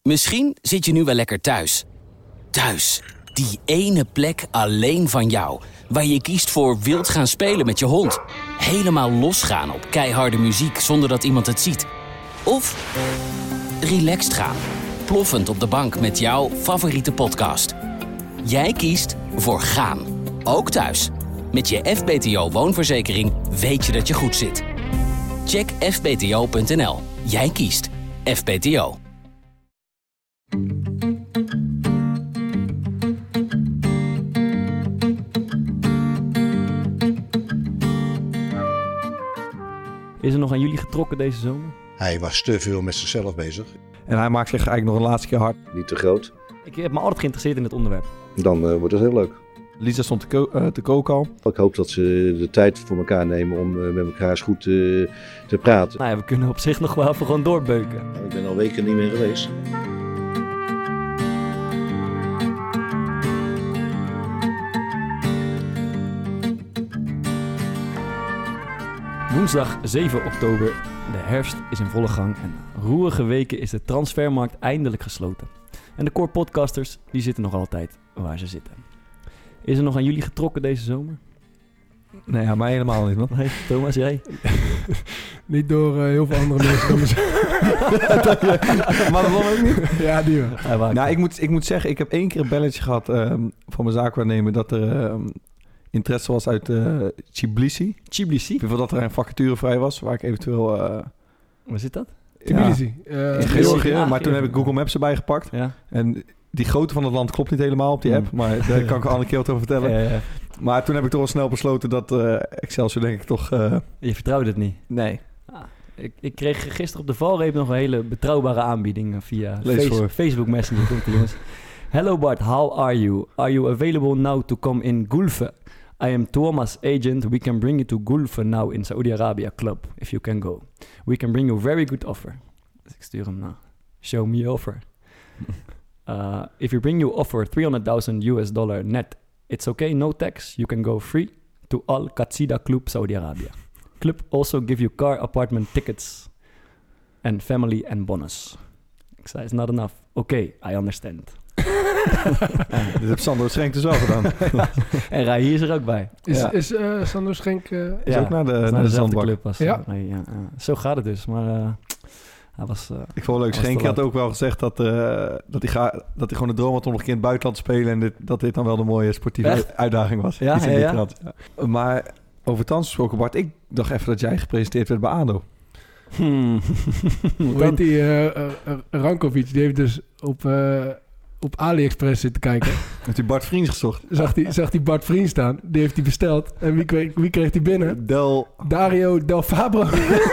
Misschien zit je nu wel lekker thuis. Thuis, die ene plek alleen van jou. Waar je kiest voor wild gaan spelen met je hond. Helemaal losgaan op keiharde muziek zonder dat iemand het ziet. Of relaxed gaan. Ploffend op de bank met jouw favoriete podcast. Jij kiest voor gaan. Ook thuis. Met je FBTO woonverzekering weet je dat je goed zit. Check fbto.nl. Jij kiest FBTO. Is er nog aan jullie getrokken deze zomer? Hij was te veel met zichzelf bezig. En hij maakt zich eigenlijk nog een laatste keer hard. Niet te groot. Ik heb me altijd geïnteresseerd in het onderwerp. Dan wordt het heel leuk. Lisa stond te koken al. Ik hoop dat ze de tijd voor elkaar nemen om met elkaar eens goed te praten. Nou ja, we kunnen op zich nog wel even gewoon doorbeuken. Ik ben al weken niet meer geweest. Woensdag 7 oktober. De herfst is in volle gang en roerige weken is de transfermarkt eindelijk gesloten. En de core podcasters die zitten nog altijd waar ze zitten. Is er nog aan jullie getrokken deze zomer? Nee, aan mij helemaal niet, man. Nee, Thomas, jij? Niet door heel veel andere mensen dan mezelf. Maar dat ook niet. Ja, die wel. Nou, ik moet zeggen, ik heb 1 keer een belletje gehad van mijn zaakwaarnemer dat er interesse was uit Tbilisi. Tbilisi? Ik weet wel dat er een vacature vrij was, waar ik eventueel... Waar zit dat? Tbilisi. In Georgië, maar toen heb ik Google Maps erbij gepakt. Ja. En die grootte van het land klopt niet helemaal op die app, maar daar kan ik al een keer wat over vertellen. Ja. Maar toen heb ik toch wel snel besloten dat Excelsior denk ik toch... Je vertrouwde het niet? Nee. Ik kreeg gisteren op de valreep nog een hele betrouwbare aanbieding via Facebook Messenger. Komt ie, jongens. Hello Bart, how are you? Are you available now to come in Gulfe? I am Thomas' agent. We can bring you to Gulfe now in Saudi Arabia club, if you can go. We can bring you very good offer. Dus ik stuur hem naar. Show me your offer. If you bring your offer $300,000 net, it's okay, no tax. You can go free to Al Qatsida Club Saudi Arabia. Club also give you car, apartment, tickets and family and bonus. Ik zei, it's not enough. Okay, I understand. Dit heeft Sander Schenk dus wel gedaan. En Rai is er ook bij. Is Sander Schenk... Is ook naar de zandbak. Club was. Ja. Zo gaat het dus, maar... Hij was, ik vond het leuk. Schenk had ook wel gezegd dat hij gewoon de droom had om nog een keer in het buitenland te spelen. En dat dit dan wel de mooie sportieve uitdaging was. Ja. Maar over trans gesproken, Bart, ik dacht even dat jij gepresenteerd werd bij ADO. Hoe heet die? Rankovic, die heeft dus op AliExpress zitten kijken. Heeft hij Bart Vriends gezocht? Zag die Bart Vriends staan. Die heeft hij besteld. En wie kreeg die binnen? Dario Del Fabro.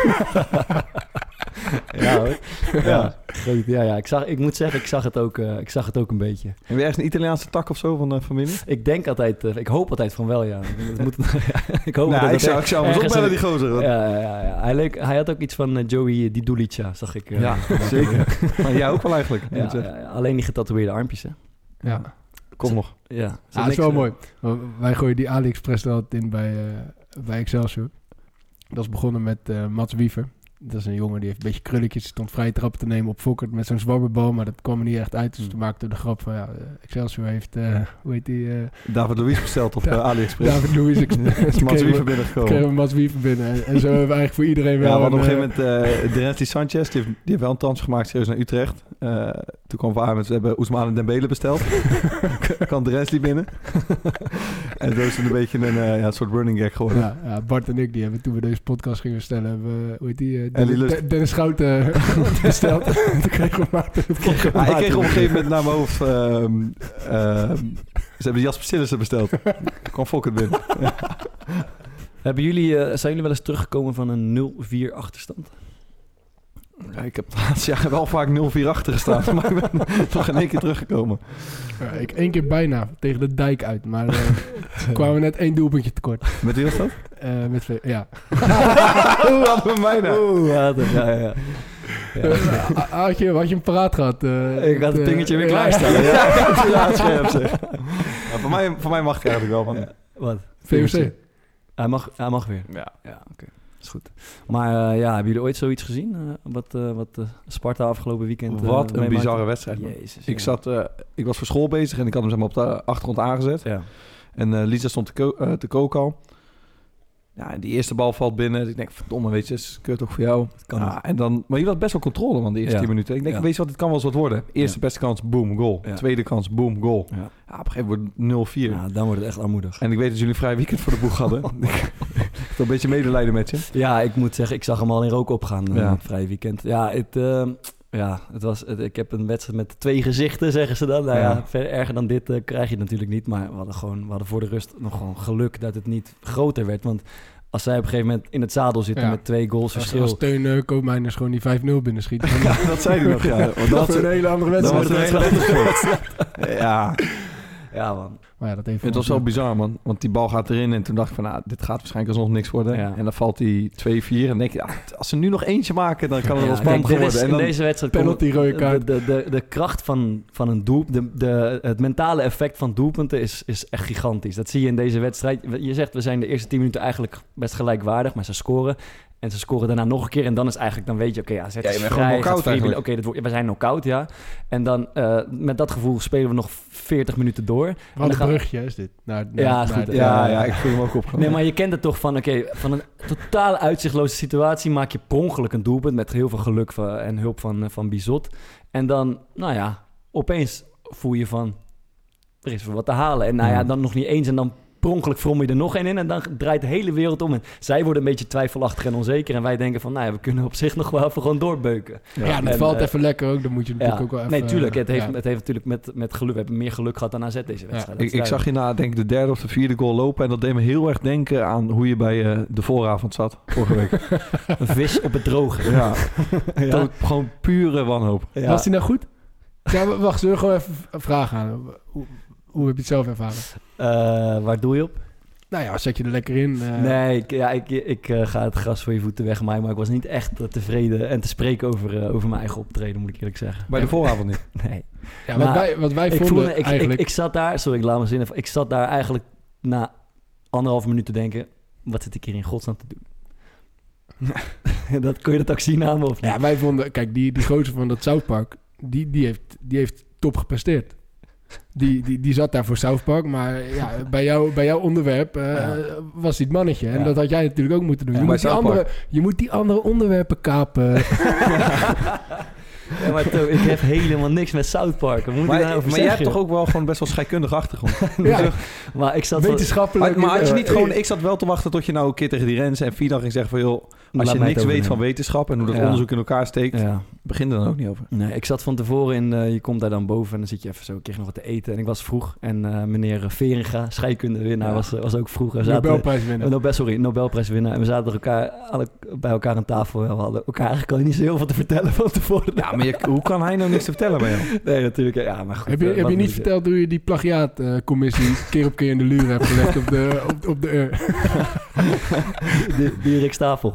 Ja hoor. Ja. Ik moet zeggen, ik zag het ook een beetje. Heb je ergens een Italiaanse tak of zo van de familie? Ik denk altijd, ik hoop altijd van wel, ja. Ik hoop ik zou hem opbellen, die gozer. Ja. Hij had ook iets van Joey Di Dulica, zag ik. Ja, zeker. Maar jij ook wel eigenlijk. Alleen die getatoeëerde armpjes, hè. Ja. Kom nog. Ja, dat is wel mooi. Wij gooien die AliExpress er altijd in bij Excelsior. Dat is begonnen met Mats Wiever. Dat is een jongen die heeft een beetje krulletjes. Stond vrij trap te nemen op Fokkert met zo'n zwabberbal. Maar dat kwam er niet echt uit. Dus toen maakte de grap van Excelsior heeft, hoe heet die? David Luiz besteld op AliExpress. David Luiz. Mats Wiever binnengekomen. Kregen we Mats Wiever binnen. En zo hebben we eigenlijk voor iedereen wel... Ja, want op een gegeven moment Dennis Sanchez, die heeft wel een transfer gemaakt serieus naar Utrecht. Toen kwam Van met, we hebben Ousmane Dembele besteld. Kan Dennis binnen. En zo is het een beetje een soort running gag geworden. Ja, Bart en ik, die hebben toen we deze podcast gingen stellen, hebben hoe heet die? Dennis Schouten besteld. Toen kregen we Maarten. Ik kreeg op een gegeven moment naar mijn hoofd... ze hebben Jasper Sillissen besteld. Kwam Fokkert binnen. Zijn jullie wel eens teruggekomen van een 0-4 achterstand? Ja, ik heb het laatste jaar wel vaak 0-4 achter gestaan. Maar ik ben nog in 1 keer teruggekomen. Ja, ik 1 keer bijna tegen de dijk uit. Maar kwamen we net 1 doelpuntje tekort. Met wie was dat? Met ja. Hoe hadden we mij nou? Ja. Had je hem paraat gehad? Ik had het dingetje weer klaarstaan. Ja, scherp zeg. Voor mij mag ik eigenlijk wel. Van... Wat? VOC. Hij mag weer. Ja. Oké. is goed. Maar hebben jullie ooit zoiets gezien? Wat Sparta afgelopen weekend... Wat een bizarre wedstrijd. Jezus, ik was voor school bezig en ik had hem zeg maar, op de achtergrond aangezet. Ja. En Lisa stond te koken al. Ja, en die eerste bal valt binnen. Dus ik denk, verdomme, weet je, is kut ook voor jou. Maar je had best wel controle van de eerste 10 minuten. Ik denk, weet je wat, het kan wel eens wat worden. Eerste beste kans, boom, goal. Ja. Tweede kans, boom, goal. Ja. Op een gegeven moment 0-4. Ja, dan wordt het echt armoedig. En ik weet dat jullie een vrij weekend voor de boeg hadden. Ik heb een beetje medelijden met je. Ja, ik moet zeggen, ik zag hem al in rook opgaan. Vrij weekend. Ja, ik heb een wedstrijd met 2 gezichten, zeggen ze dan. Verder erger dan dit krijg je natuurlijk niet. Maar we hadden voor de rust nog gewoon geluk dat het niet groter werd. Want als zij op een gegeven moment in het zadel zitten met 2 goals verschil... Als Teun Koopmeiners gewoon die 5-0 binnenschiet. Ja, dat zei hij nog, ja. Dat was een hele andere wedstrijd. Dat was een hele andere wedstrijd. Ja, man. Maar ja, het was wel bizar, man. Want die bal gaat erin en toen dacht ik van... dit gaat waarschijnlijk alsnog niks worden. Ja. En dan valt die 2-4 en denk je... als ze nu nog eentje maken, dan kan het wel spannend worden. In deze wedstrijd... Penalty, rode kaart. De kracht van een doelpunt... Het mentale effect van doelpunten is echt gigantisch. Dat zie je in deze wedstrijd. Je zegt, we zijn de eerste 10 minuten eigenlijk best gelijkwaardig, maar ze scoren... En ze scoren daarna nog een keer. En dan is eigenlijk, dan weet je, oké, AZ is vrij. We zijn knock-out, ja. En dan met dat gevoel spelen we nog 40 minuten door. Wat een brugje is dit. Ik voel hem ook op. Nee, maar je kent het toch van, van een totaal uitzichtloze situatie maak je per ongeluk een doelpunt met heel veel geluk en hulp van Bizot. En dan, opeens voel je van, er is wat te halen. En dan nog niet eens en dan per ongeluk vrom je er nog één in en dan draait de hele wereld om. En zij worden een beetje twijfelachtig en onzeker. En wij denken van, we kunnen op zich nog wel even gewoon doorbeuken. Ja, dat valt even lekker ook. Dan moet je natuurlijk ook wel even... Nee, tuurlijk. Het heeft natuurlijk met geluk... We hebben meer geluk gehad dan AZ deze wedstrijd. Ik zag je denk ik de 3e of de 4e goal lopen. En dat deed me heel erg denken aan hoe je bij de vooravond zat vorige week. Een vis op het droge. Ja. Gewoon pure wanhoop. Ja. Was die nou goed? Ja, wacht, zullen we gewoon even vragen aan. Hoe heb je het zelf ervaren? Waar doe je op? Nou ja, zet je er lekker in. Nee, ik ga het gras voor je voeten wegmaaien. Maar ik was niet echt tevreden en te spreken over mijn eigen optreden, moet ik eerlijk zeggen. Bij de vooravond niet? Nee. Ja, wat wij vonden eigenlijk... Ik zat daar... Sorry, ik laat me zinnen. Ik zat daar eigenlijk na 1,5 minuut te denken... Wat zit ik hier in godsnaam te doen? Kun je dat ook zien aan me of niet? Ja, wij vonden... Kijk, die gozer van dat South Park... Die heeft top gepresteerd. Die zat daar voor South Park, maar bij jouw onderwerp was hij het mannetje. En dat had jij natuurlijk ook moeten doen. Je moet die andere onderwerpen kapen. Ja, maar ik heb helemaal niks met South Park. Maar jij hebt toch ook wel gewoon best wel scheikundige achtergrond. Maar ik zat wetenschappelijk. Maar had je niet gewoon... Ik zat wel te wachten tot je nou een keer tegen die Rens en Fidan ging zeggen van... joh, als je niks weet van wetenschap en hoe dat onderzoek in elkaar steekt... begin er dan ook niet over. Nee, ik zat van tevoren je komt daar dan boven en dan zit je even zo... Ik kreeg nog wat te eten en ik was vroeg. En meneer Veringa, scheikundewinnaar, was ook vroeg. Nobelprijswinnaar. En we zaten bij elkaar aan tafel. En we hadden elkaar eigenlijk al niet zo heel veel te vertellen van tevoren. Ja, maar hoe kan hij nou niks te vertellen bij jou? Nee, natuurlijk. Ja, maar goed. Heb je niet verteld hoe je die plagiaatcommissie keer op keer in de luur hebt gelegd op de die Rick Stapel.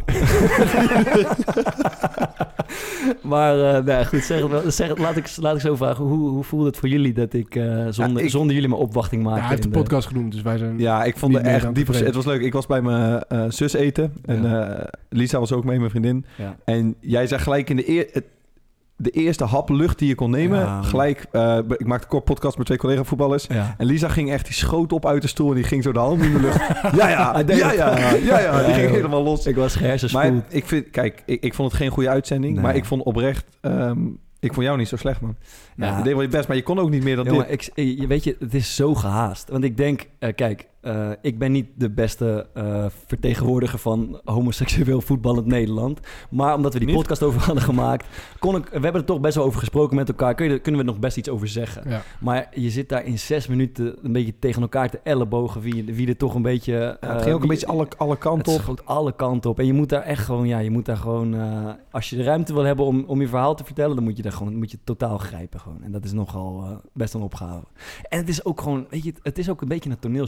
Maar goed, laat ik zo vragen. Hoe voelde het voor jullie dat ik zonder jullie mijn opwachting maakte? Ja, hij heeft de podcast genoemd, dus wij zijn... Ja, ik vond het echt diep. Het was leuk. Ik was bij mijn zus eten. En Lisa was ook mee, mijn vriendin. Ja. En jij zei gelijk in de eerste hap lucht die je kon nemen. Gelijk, ik maakte een kort podcast met 2 collega-voetballers. Ja. En Lisa ging echt, die schoot op uit de stoel en die ging zo de hand in de lucht. Die ging helemaal los. Ik was gehersenspoeld. Maar ik vond het geen goede uitzending. Nee. Maar ik vond oprecht... ik vond jou niet zo slecht, man. Ja. Je deed wel je best, maar je kon ook niet meer dan dit. Weet je, het is zo gehaast. Want ik denk, ik ben niet de beste vertegenwoordiger van homoseksueel voetballend Nederland. Maar omdat we die podcast over hadden gemaakt, we hebben er toch best wel over gesproken met elkaar. Kunnen we er nog best iets over zeggen. Ja. Maar je zit daar in 6 minuten een beetje tegen elkaar te ellebogen. Wie er toch een beetje... het ging ook een beetje alle kanten op. Het schoot alle kanten op. En je moet daar echt gewoon... als je de ruimte wil hebben om je verhaal te vertellen, dan moet je totaal grijpen gewoon. En dat is nogal best een opgave. En het is ook gewoon, weet je, het is ook een beetje een toneelstukje. Want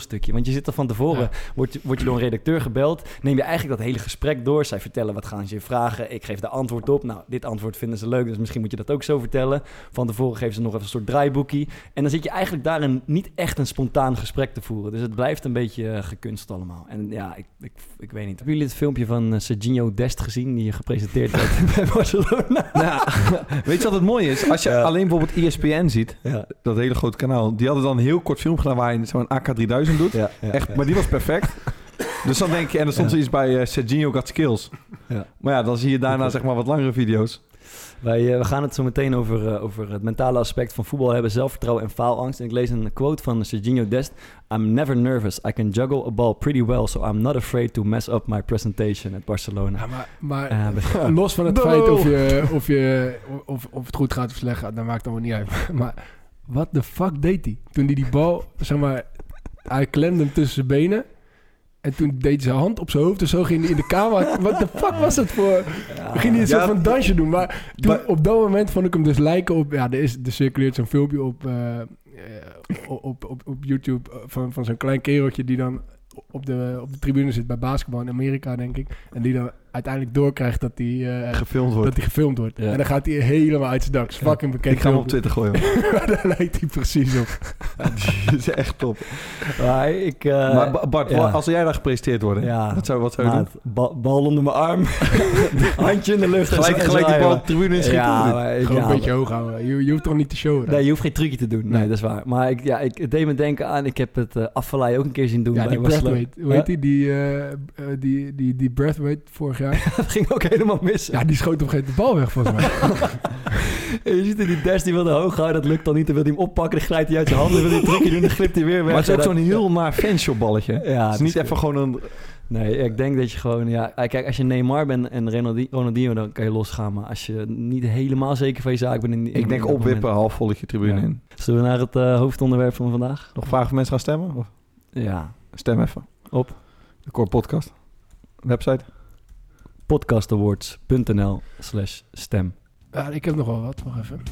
je zit er van tevoren, word je door een redacteur gebeld, neem je eigenlijk dat hele gesprek door. Zij vertellen wat gaan ze je vragen, ik geef de antwoord op. Nou, dit antwoord vinden ze leuk, dus misschien moet je dat ook zo vertellen. Van tevoren geven ze nog even een soort draaiboekie. En dan zit je eigenlijk daarin niet echt een spontaan gesprek te voeren. Dus het blijft een beetje gekunst allemaal. En ja, ik weet niet. Hebben jullie het filmpje van Serginho Dest gezien, die je gepresenteerd werd bij Barcelona? Nou, weet je wat het mooie is? Als je alleen bijvoorbeeld ESPN ziet, dat hele grote kanaal, die hadden dan een heel kort film gedaan waar je zo'n AK3000 doet. Echt, maar die was perfect. Dus dan denk je, en dan stond zoiets bij Serginho Got Skills. Ja. Maar ja, dan zie je daarna zeg maar wat langere video's. We gaan het zo meteen over het mentale aspect van voetbal hebben, zelfvertrouwen en faalangst. En ik lees een quote van Serginho Dest. I'm never nervous. I can juggle a ball pretty well, so I'm not afraid to mess up my presentation at Barcelona. Ja, maar los van het feit of het goed gaat of slecht gaat, dat maakt allemaal niet uit. Maar wat de fuck deed hij? Toen hij die bal, zeg maar, hij klemde hem tussen zijn benen. En toen deed hij zijn hand op zijn hoofd en zo ging hij in de kamer. Wat de fuck was dat voor? Ging hij een soort van dansje doen. Maar op dat moment vond ik hem dus lijken op... Ja, er circuleert zo'n filmpje op YouTube van zo'n klein kereltje die dan op de tribune zit bij basketbal in Amerika, denk ik. En die dan uiteindelijk doorkrijgt dat hij gefilmd wordt. Ja. En dan gaat hij helemaal uit zijn dak. Is fucking bekend. Ik ga hem op Twitter gooien. Daar lijkt hij precies op. Die is echt top. Maar Bart, als jij daar gepresenteerd wordt, wat zou je doen? Bal onder mijn arm. Handje in de lucht. Gelijk die bal op de tribune in schieten. Gewoon een beetje hoog houden. Je hoeft toch niet te showen? Nee, je hoeft geen trucje te doen. Nee, dat is waar. Maar ik deed me denken aan... Ik heb het Afvallei ook een keer zien doen. Ja, die breathweight. Hoe heet die? Die breathweight vorig jaar. Dat ging ook helemaal mis. Ja, die schoot op een gegeven moment de bal weg, volgens mij. En je ziet er die Dest, die wilde hoog houden. Dat lukt dan niet. Dan wil hij hem oppakken. Dan glijdt hij uit zijn handen. Dan wil hij een trucje doen. Dan glipt hij weer weg. Maar het is ook zo'n heel maar fanshop balletje. Ja, het is niet even gewoon een... Nee, ik denk dat je gewoon... Ja, kijk, als je Neymar bent en Ronaldinho, dan kan je losgaan. Maar als je niet helemaal zeker van je zaak bent... Ik denk opwippen, half volletje tribune in. Zullen we naar het hoofdonderwerp van vandaag? Nog vragen of mensen gaan stemmen? Of? Ja. Stem even. Op? De Core Podcast. Website? podcastawards.nl/stem. Ja, ik heb nog wel wat. Wacht even.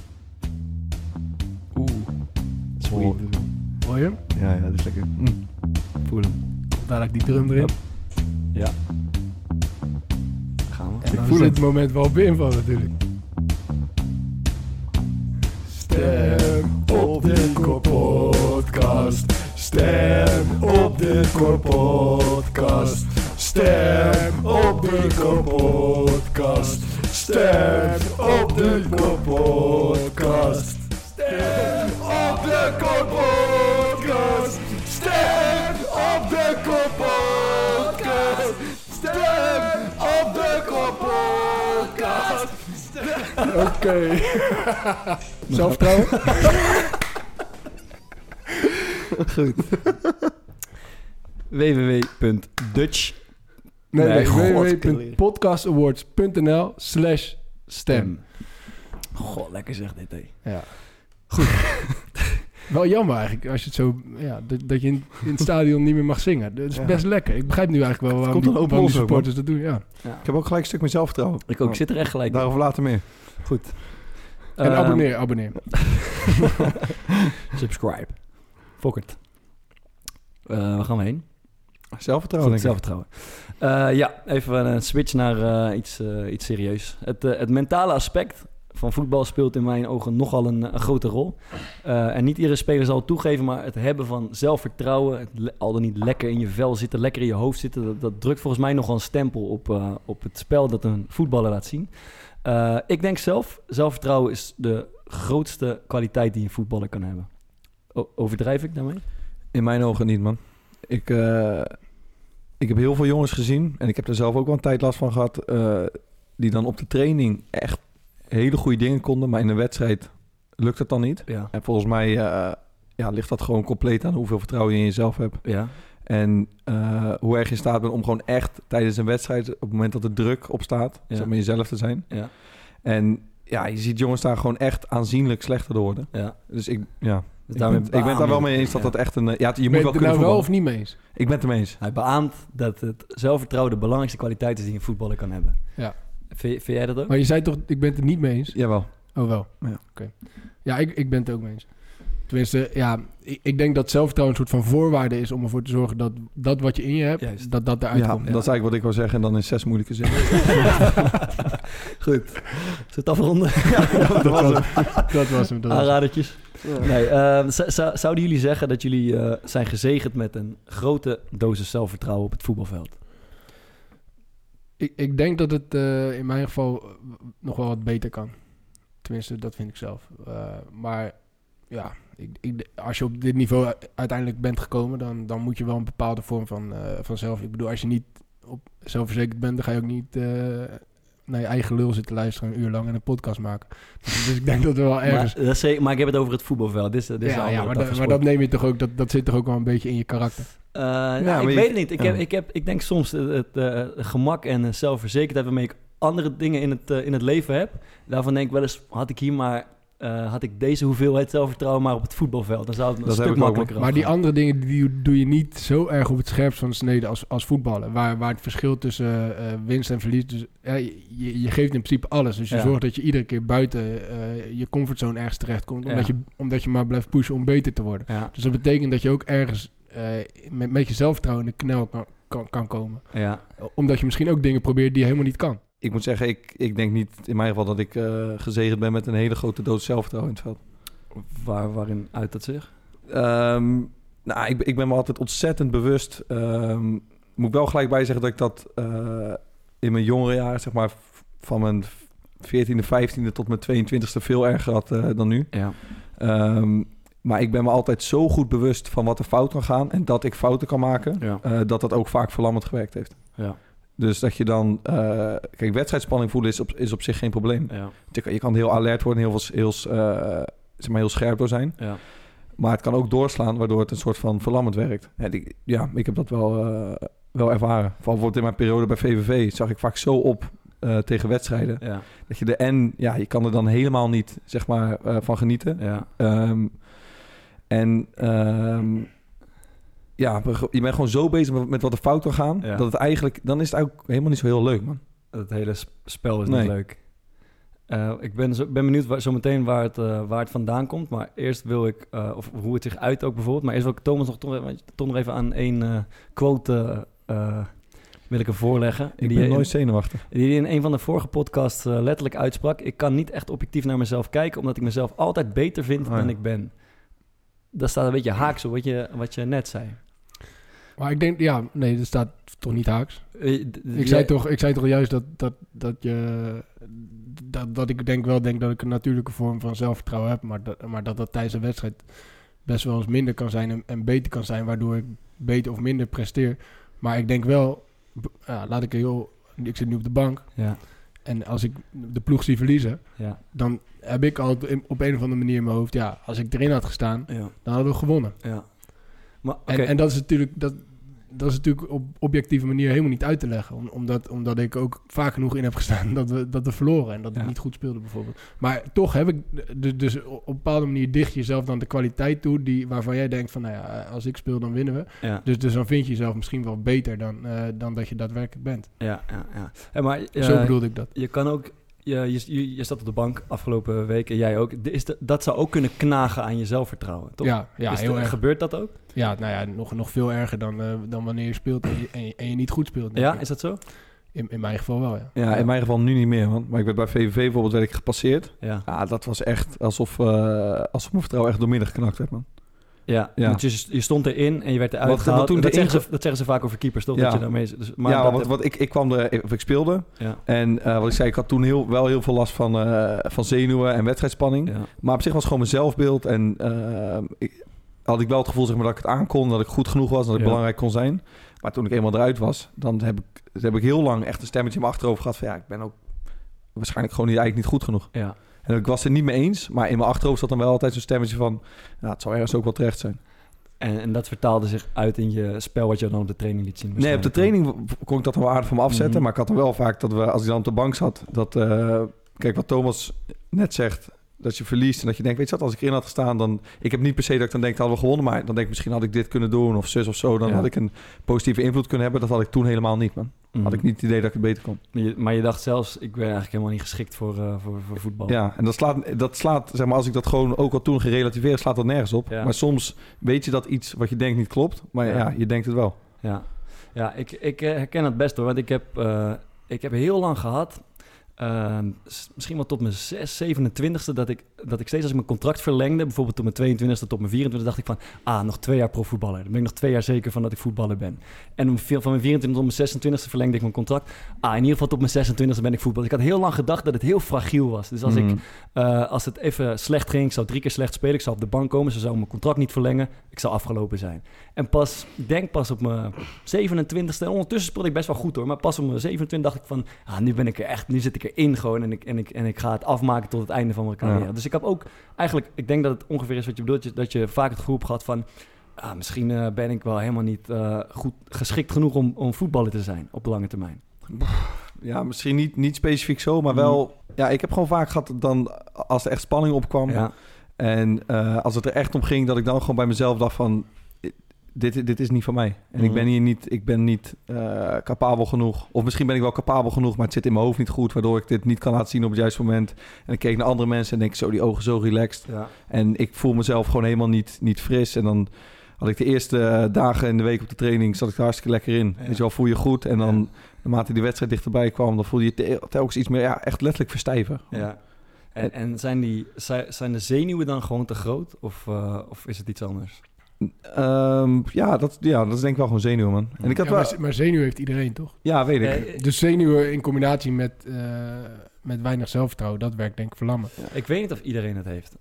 Sweet. Hoor je hem? Ja, dat is lekker. Voel hem. Dadelijk die drum erin. Ja. Gaan we. En dan is het moment wel op invallen natuurlijk. Stem op de Core Podcast. Stem op de Core Podcast. Stem op de Core Podcast. Stem op de Core Podcast. Stem op de Core Podcast. Stem op de Core Podcast. Stem op de Core Podcast. Oké. Zelfvertrouwen? Goed. www.dutch. www.podcastawards.nl/stem. Goh, lekker zeg dit, hé. Ja. Goed. Wel jammer eigenlijk, als je het zo... Ja, dat je in het stadion niet meer mag zingen. Dat is best lekker. Ik begrijp nu eigenlijk wel waarom die supporters dat doen, ja. Ik heb ook gelijk een stuk meer zelfvertrouwen. Ik ook, zit er echt gelijk daarover later meer. Goed. En abonneer. Subscribe. Fokkert. Waar gaan we heen? Zelfvertrouwen, zelfvertrouwen. Even een switch naar iets serieus. Het mentale aspect van voetbal speelt in mijn ogen nogal een grote rol. En niet iedere speler zal het toegeven, maar het hebben van zelfvertrouwen, al dan niet lekker in je vel zitten, lekker in je hoofd zitten, dat drukt volgens mij nogal een stempel op het spel dat een voetballer laat zien. Ik denk zelfvertrouwen is de grootste kwaliteit die een voetballer kan hebben. Overdrijf ik daarmee? In mijn ogen niet, man. Ik heb heel veel jongens gezien, en ik heb er zelf ook wel een tijd last van gehad, die dan op de training echt hele goede dingen konden, maar in een wedstrijd lukt het dan niet. Ja. En volgens mij ligt dat gewoon compleet aan hoeveel vertrouwen je in jezelf hebt. Ja. En hoe erg je in staat bent om gewoon echt tijdens een wedstrijd, op het moment dat er druk op staat, zeg maar jezelf te zijn. Ja. En ja, je ziet jongens daar gewoon echt aanzienlijk slechter door worden. Ja. Dus ik ben het daar wel mee eens dat dat echt een... je moet wel kunnen nou wel of niet mee eens? Ik ben het ermee eens. Hij beaamt dat het zelfvertrouwen de belangrijkste kwaliteit is die een voetballer kan hebben. Ja. Vind jij dat ook? Maar je zei toch, ik ben het er niet mee eens? Jawel. Oh, wel. Ja. Oké. Ja, ik ben het ook mee eens. Tenminste, ja, ik denk dat zelfvertrouwen een soort van voorwaarde is om ervoor te zorgen dat wat je in je hebt, dat eruit komt. Ja, dat is eigenlijk wat ik wil zeggen en dan in 6 moeilijke zinnen. Goed. Zullen we het afronden? Dat was hem. Aanradertjes. Nee, zouden jullie zeggen dat jullie zijn gezegend met een grote dosis zelfvertrouwen op het voetbalveld? Ik denk dat het in mijn geval nog wel wat beter kan. Tenminste, dat vind ik zelf. Maar ja, als je op dit niveau uiteindelijk bent gekomen, dan moet je wel een bepaalde vorm van zelf. Ik bedoel, als je niet zelfverzekerd bent, dan ga je ook niet naar je eigen lul zitten luisteren een uur lang en een podcast maken. Dus ik denk dat we wel ergens... Maar ik heb het over het voetbalveld. Maar dat neem je toch ook, dat zit toch ook wel een beetje in je karakter? Ik weet het niet. Ik denk soms het gemak en zelfverzekerdheid waarmee ik andere dingen in het leven heb. Daarvan denk ik wel eens, had ik deze hoeveelheid zelfvertrouwen maar op het voetbalveld. Dan zou het een stuk makkelijker Maar die andere dingen die doe je niet zo erg op het scherpst van de snede als voetballen. Waar het verschil tussen winst en verlies... Dus, je geeft in principe alles. Dus je zorgt dat je iedere keer buiten je comfortzone ergens terechtkomt. Omdat je maar blijft pushen om beter te worden. Ja. Dus dat betekent dat je ook ergens met je zelfvertrouwen in de knel kan komen. Ja. Omdat je misschien ook dingen probeert die je helemaal niet kan. Ik moet zeggen, ik denk niet in mijn geval dat ik gezegend ben met een hele grote doos zelfvertrouwen in het veld. Waarin uit dat zich? Ik ben me altijd ontzettend bewust. Moet ik wel gelijk bij zeggen dat ik dat in mijn jongere jaren, zeg maar van mijn 14e, 15e tot mijn 22e veel erger had dan nu. Ja. Maar ik ben me altijd zo goed bewust van wat er fout kan gaan en dat ik fouten kan maken, dat ook vaak verlammend gewerkt heeft. Ja. Dus dat je dan... kijk, wedstrijdspanning voelen is op zich geen probleem. Ja. Je kan heel alert worden, heel scherp door zijn. Ja. Maar het kan ook doorslaan, waardoor het een soort van verlammend werkt. Ik heb dat wel ervaren. Vooral bijvoorbeeld in mijn periode bij VVV zag ik vaak zo op tegen wedstrijden. Ja. Dat je je kan er dan helemaal niet, zeg maar, van genieten. Ja. Je bent gewoon zo bezig met wat er fout kan gaan, dat het eigenlijk, dan is het ook helemaal niet zo heel leuk, man. Het hele spel is niet leuk. Ik ben benieuwd zometeen waar het vandaan komt, maar eerst wil ik, of hoe het zich uit ook bijvoorbeeld, maar eerst wil ik Thomas toch nog even aan één quote wil ik hem voorleggen. Ik ben nooit zenuwachtig. Die in een van de vorige podcasts letterlijk uitsprak: ik kan niet echt objectief naar mezelf kijken, omdat ik mezelf altijd beter vind dan ik ben. Dat staat een beetje haaks op wat je net zei. Maar ik denk, dat staat toch niet haaks. Ik zei toch juist dat ik denk dat ik een natuurlijke vorm van zelfvertrouwen heb, maar dat tijdens een wedstrijd best wel eens minder kan zijn en beter kan zijn, waardoor ik beter of minder presteer. Maar ik denk wel, ik zit nu op de bank. Ja. En als ik de ploeg zie verliezen, dan heb ik al op een of andere manier in mijn hoofd, als ik erin had gestaan, dan hadden we gewonnen. Ja. Maar, okay. En dat is natuurlijk op objectieve manier helemaal niet uit te leggen. Omdat ik ook vaak genoeg in heb gestaan dat we verloren en dat ik niet goed speelde bijvoorbeeld. Maar toch heb ik dus op een bepaalde manier dicht jezelf dan de kwaliteit toe waarvan jij denkt van, als ik speel dan winnen we. Ja. Dus dan vind je jezelf misschien wel beter dan dat je daadwerkelijk bent. Ja. Maar, zo bedoelde ik dat. Je kan ook... Je zat op de bank afgelopen weken, jij ook. Dat zou ook kunnen knagen aan je zelfvertrouwen, toch? Ja, heel erg. Gebeurt dat ook? Ja, nog veel erger dan wanneer je speelt en je niet goed speelt. Ja, is dat zo? In mijn geval wel, ja. Ja, in mijn geval nu niet meer, maar ik werd bij VVV bijvoorbeeld gepasseerd. Ja, dat was echt alsof mijn vertrouwen echt doormidden geknakt werd, man. Ja. Want je stond erin en je werd eruit gehaald. Dat zeggen ze vaak over keepers, toch? Ja. Dat je daarmee, ik kwam ik speelde. Ja. En wat ik zei, ik had toen wel heel veel last van zenuwen en wedstrijdspanning. Ja. Maar op zich was het gewoon mijn zelfbeeld. En had ik wel het gevoel, zeg maar, dat ik het aankon, dat ik goed genoeg was, dat ik belangrijk kon zijn. Maar toen ik eenmaal eruit was, dan heb ik heel lang echt een stemmetje in mijn achterhoofd gehad van, ik ben ook waarschijnlijk gewoon eigenlijk niet goed genoeg. Ja. En ik was het niet mee eens, maar in mijn achterhoofd zat dan wel altijd zo'n stemmetje van, het zou ergens ook wel terecht zijn. En dat vertaalde zich uit in je spel wat je dan op de training liet zien? Nee, op de training kon ik dat dan wel aardig van me afzetten. Maar ik had dan wel vaak dat als ik dan op de bank zat, kijk wat Thomas net zegt, dat je verliest en dat je denkt, weet je wat, als ik erin had gestaan, dan... Ik heb niet per se dat ik dan denk, hadden we gewonnen, maar dan denk ik, misschien had ik dit kunnen doen of zus of zo. Dan had ik een positieve invloed kunnen hebben. Dat had ik toen helemaal niet, man. Had ik niet het idee dat ik het beter kon. Maar je dacht zelfs, ik ben eigenlijk helemaal niet geschikt voor voetbal. Ja, en dat slaat, zeg maar, als ik dat gewoon ook al toen gerelativeerd, slaat dat nergens op. Ja. Maar soms weet je dat iets wat je denkt niet klopt, maar je denkt het wel. Ja, ik herken het best hoor, want ik heb heel lang gehad... misschien wel tot mijn 27e dat ik steeds als ik mijn contract verlengde, bijvoorbeeld tot mijn 22e tot mijn 24e, dacht ik van, nog 2 jaar profvoetballer. Dan ben ik nog 2 jaar zeker van dat ik voetballer ben. En van mijn 24e tot mijn 26e verlengde ik mijn contract. In ieder geval tot mijn 26e ben ik voetballer. Ik had heel lang gedacht dat het heel fragiel was. Dus als het even slecht ging, ik zou 3 keer slecht spelen, ik zou op de bank komen, ze zouden mijn contract niet verlengen, ik zou afgelopen zijn. En pas op mijn 27e, en ondertussen speelde ik best wel goed hoor, maar pas op mijn 27e dacht ik van, nu ben ik er echt, nu zit ik erin gewoon en ik ga het afmaken tot het einde van mijn carrière. Ja. Dus ik heb ook eigenlijk, ik denk dat het ongeveer is wat je bedoelt, dat je vaak het gevoel hebt gehad van, misschien ben ik wel helemaal niet goed geschikt genoeg om voetballer te zijn op de lange termijn. Ja, misschien niet specifiek zo, maar wel... Ja, ik heb gewoon vaak gehad dan, als er echt spanning opkwam... Ja. En als het er echt om ging, dat ik dan gewoon bij mezelf dacht van... Dit is niet van mij. En ik ben niet capabel genoeg. Of misschien ben ik wel capabel genoeg, maar het zit in mijn hoofd niet goed... waardoor ik dit niet kan laten zien op het juiste moment. En ik keek naar andere mensen en denk zo, die ogen zo relaxed. Ja. En ik voel mezelf gewoon helemaal niet fris. En dan had ik de eerste dagen in de week op de training... zat ik er hartstikke lekker in. Ja. Weet je wel, voel je goed. En dan, naarmate die wedstrijd dichterbij kwam... dan voel je telkens iets meer, echt letterlijk verstijven. Ja. En zijn de zenuwen dan gewoon te groot? Of is het iets anders? Dat is denk ik wel gewoon zenuwen, man. En ik had maar zenuwen heeft iedereen, toch? Ja, weet ik. Dus zenuwen in combinatie met weinig zelfvertrouwen, dat werkt denk ik verlammen. Ja. Ik weet niet of iedereen het heeft.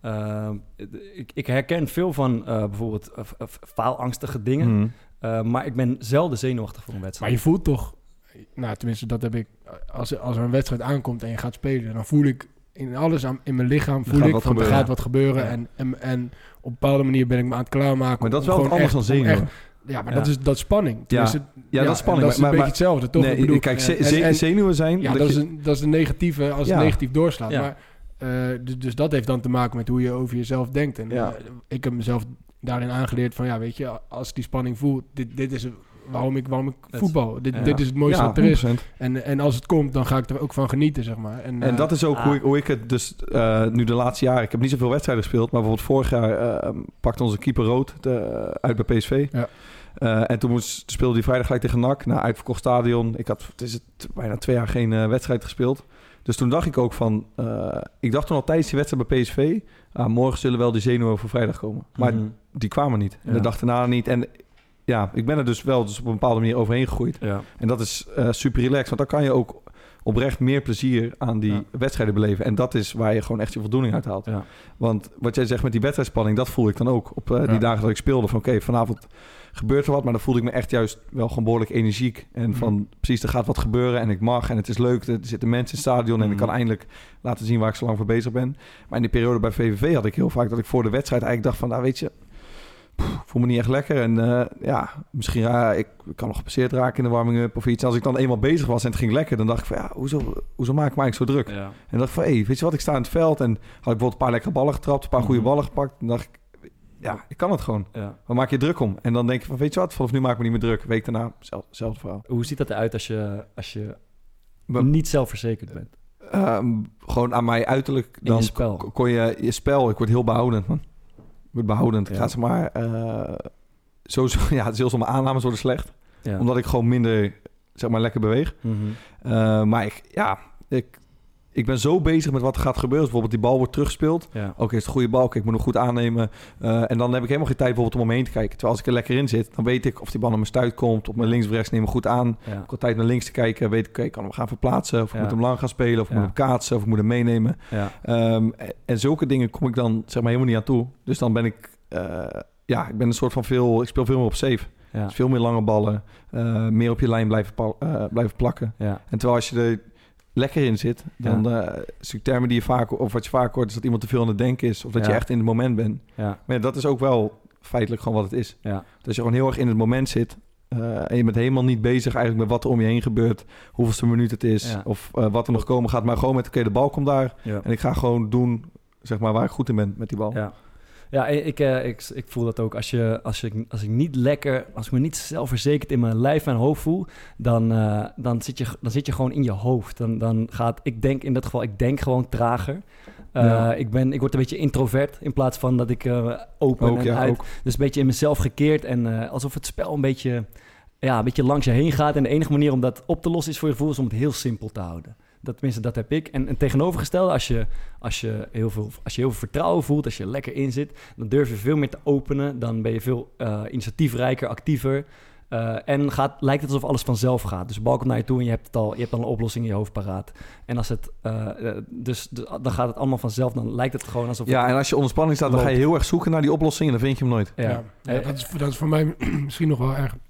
Ik herken veel van bijvoorbeeld faalangstige dingen. Maar ik ben zelden zenuwachtig voor een wedstrijd. Maar je voelt toch... Nou, tenminste, dat heb ik... Als er een wedstrijd aankomt en je gaat spelen... dan voel ik in alles in mijn lichaam... voel ik van, er gaat wat gebeuren. Ja. En op een bepaalde manier ben ik me aan het klaarmaken. Maar dat is wel wat anders dan zenuwen. Maar dat is spanning. Dat is spanning. Dat is een beetje hetzelfde, toch? Nee, kijk, zenuwen zijn... Ja, dat is een negatieve als het negatief doorslaat. Ja. Maar, dus dat heeft dan te maken met hoe je over jezelf denkt. En ik heb mezelf daarin aangeleerd van... ja, weet je, als ik die spanning voel... dit is waarom ik voetbal. Dit is het mooiste wat er is. En als het komt, dan ga ik er ook van genieten, zeg maar. En dat is ook hoe ik het dus nu de laatste jaren... Ik heb niet zoveel wedstrijden gespeeld, maar bijvoorbeeld vorig jaar pakte onze keeper rood uit bij PSV. Ja. En toen speelde hij vrijdag gelijk tegen NAC. Uitverkocht stadion. Ik had bijna 2 jaar geen wedstrijd gespeeld. Dus toen dacht ik ook van... ik dacht toen al tijdens die wedstrijd bij PSV... morgen zullen wel die zenuwen voor vrijdag komen. Maar die kwamen niet. En de dag daarna niet. En ja, ik ben er dus wel op een bepaalde manier overheen gegroeid. Ja. En dat is super relaxed. Want dan kan je ook oprecht meer plezier aan die wedstrijden beleven. En dat is waar je gewoon echt je voldoening uit haalt. Ja. Want wat jij zegt met die wedstrijdspanning... dat voel ik dan ook op die dagen dat ik speelde. Van oké, vanavond gebeurt er wat... maar dan voelde ik me echt juist wel gewoon behoorlijk energiek. En van precies, er gaat wat gebeuren en ik mag... en het is leuk, er zitten mensen in het stadion... en ik kan eindelijk laten zien waar ik zo lang voor bezig ben. Maar in die periode bij VVV had ik heel vaak... dat ik voor de wedstrijd eigenlijk dacht van... weet je... ik voel me niet echt lekker en misschien ik kan nog gepasseerd raken in de warming-up of iets. Als ik dan eenmaal bezig was en het ging lekker, dan dacht ik van hoezo maak ik me eigenlijk zo druk? Ja. En dacht van, weet je wat, ik sta in het veld en had ik bijvoorbeeld een paar lekkere ballen getrapt, een paar goede ballen gepakt. Dan dacht ik, ik kan het gewoon. Ja. Waar maak je druk om? En dan denk je van, weet je wat, vanaf nu maak ik me niet meer druk. Week daarna, hetzelfde verhaal. Hoe ziet dat eruit als je niet zelfverzekerd bent? Gewoon aan mij uiterlijk. Dan kon je spel, ik word heel behoudend, man. Wordt behoudend. Het gaat zeg maar... sowieso, het is heel soms mijn aannames worden slecht. Ja. Omdat ik gewoon minder, zeg maar, lekker beweeg. Mm-hmm. Maar ik ben zo bezig met wat er gaat gebeuren. Dus bijvoorbeeld die bal wordt teruggespeeld. Ja. Oké, is het een goede bal? Oké, ik moet hem goed aannemen. En dan heb ik helemaal geen tijd bijvoorbeeld om me heen te kijken. Terwijl als ik er lekker in zit, dan weet ik of die bal naar mijn stuit komt. Op mijn links of rechts neem ik goed aan. Ja. Ik heb tijd naar links te kijken. Weet ik, ik kan hem gaan verplaatsen. Of ik moet hem lang gaan spelen. Of ik moet hem kaatsen. Of ik moet hem meenemen. Ja. En zulke dingen kom ik dan, zeg maar, helemaal niet aan toe. Dus dan ben ik... ik ben een soort van ik speel veel meer op safe. Ja. Dus veel meer lange ballen. Meer op je lijn blijven plakken. Ja. En terwijl als je er lekker in zit, dan termen die je vaak, of wat je vaak hoort, is dat iemand te veel aan het denken is. Of dat je echt in het moment bent. Ja. Maar dat is ook wel feitelijk gewoon wat het is. Ja. Dat je gewoon heel erg in het moment zit. En je bent helemaal niet bezig eigenlijk met wat er om je heen gebeurt. Hoeveelste minuut het is. Ja. Of wat er nog komen gaat. Maar gewoon met, de bal komt daar. Ja. En ik ga gewoon doen zeg maar, waar ik goed in ben met die bal. Ja, ik voel dat ook. Als ik me niet zelfverzekerd in mijn lijf en hoofd voel, dan zit je gewoon in je hoofd. Ik denk gewoon trager. Ik word een beetje introvert in plaats van dat ik open ook, en uit. Ook. Dus een beetje in mezelf gekeerd en alsof het spel een beetje langs je heen gaat. En de enige manier om dat op te lossen is voor je gevoel is om het heel simpel te houden. Tenminste, dat heb ik. En tegenovergestelde, als je heel veel vertrouwen voelt, als je lekker in zit, dan durf je veel meer te openen. Dan ben je veel initiatiefrijker, actiever. En lijkt het alsof alles vanzelf gaat. Dus de bal komt naar je toe en je hebt al een oplossing in je hoofd paraat. En als het, dan gaat het allemaal vanzelf. Dan lijkt het gewoon alsof... Ja, en als je onder spanning staat, dan ga je heel erg zoeken naar die oplossing en dan vind je hem nooit. Ja. Dat is voor mij misschien nog wel erg.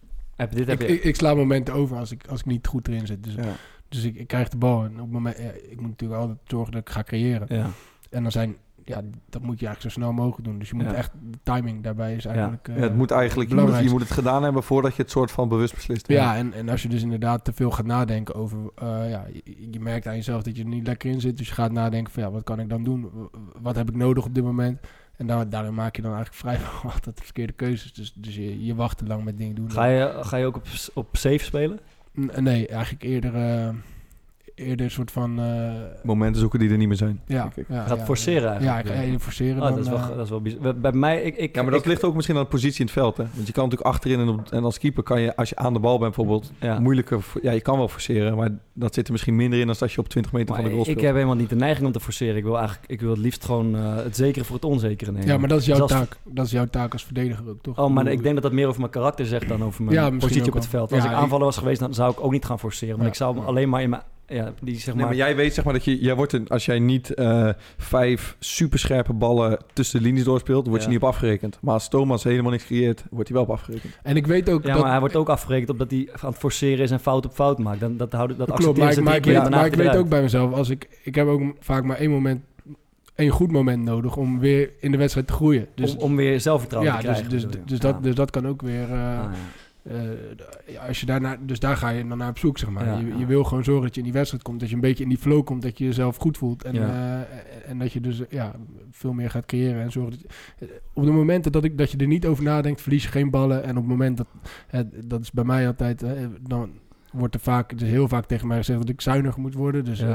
Ik sla momenten over als ik niet goed erin zit. Dus ik krijg de bal en op het moment... ik moet natuurlijk altijd zorgen dat ik ga creëren. Ja. En dan dat moet je eigenlijk zo snel mogelijk doen. Dus je moet echt... De timing daarbij is eigenlijk het moet eigenlijk... Je moet het gedaan hebben voordat je het soort van bewust beslist. Ja, en als je dus inderdaad te veel gaat nadenken over... je merkt aan jezelf dat je er niet lekker in zit. Dus je gaat nadenken van wat kan ik dan doen? Wat heb ik nodig op dit moment? En daarin maak je dan eigenlijk vrijwel altijd de verkeerde keuzes. Dus je wacht te lang met dingen doen. Ga je ook op safe spelen? Nee, eigenlijk eerder een soort van... momenten zoeken die er niet meer zijn. Ja. Gaat forceren eigenlijk. Ja, ik ga forceren. Dat is wel bizar. Bij mij... maar dat ligt ook misschien aan de positie in het veld. Hè? Want je kan natuurlijk achterin en als keeper kan je, als je aan de bal bent bijvoorbeeld, moeilijker... Ja, je kan wel forceren, maar dat zit er misschien minder in dan als je op 20 meter van de goal speelt. Ik heb helemaal niet de neiging om te forceren. Ik wil het liefst gewoon het zekere voor het onzekere nemen. Ja, maar dat is jouw taak. Dat is jouw taak als verdediger ook, toch? Maar ik denk dat meer over mijn karakter zegt dan over mijn positie op het veld. Als ik aanvaller was geweest, dan zou ik ook niet gaan forceren. Want ik zou alleen maar in mijn... maar jij weet zeg maar dat jij wordt als jij niet 5 superscherpe ballen tussen de linies doorspeelt, word je niet op afgerekend. Maar als Thomas helemaal niks creëert, wordt hij wel op afgerekend. En ik weet ook maar hij wordt ook afgerekend omdat hij aan het forceren is en fout op fout maakt. Dat klopt, maar ik weet ook bij mezelf, als ik heb ook vaak maar één goed moment nodig om weer in de wedstrijd te groeien. Dus, om weer zelfvertrouwen te krijgen. Dus dat kan ook weer... als je daar ga je dan naar op zoek, zeg maar. Je wil gewoon zorgen dat je in die wedstrijd komt, dat je een beetje in die flow komt, dat je jezelf goed voelt en dat je dus veel meer gaat creëren en zorgen op de momenten dat je er niet over nadenkt, verlies je geen ballen. En op het moment dat is bij mij altijd, dan wordt er heel vaak tegen mij gezegd dat ik zuiniger moet worden. Dus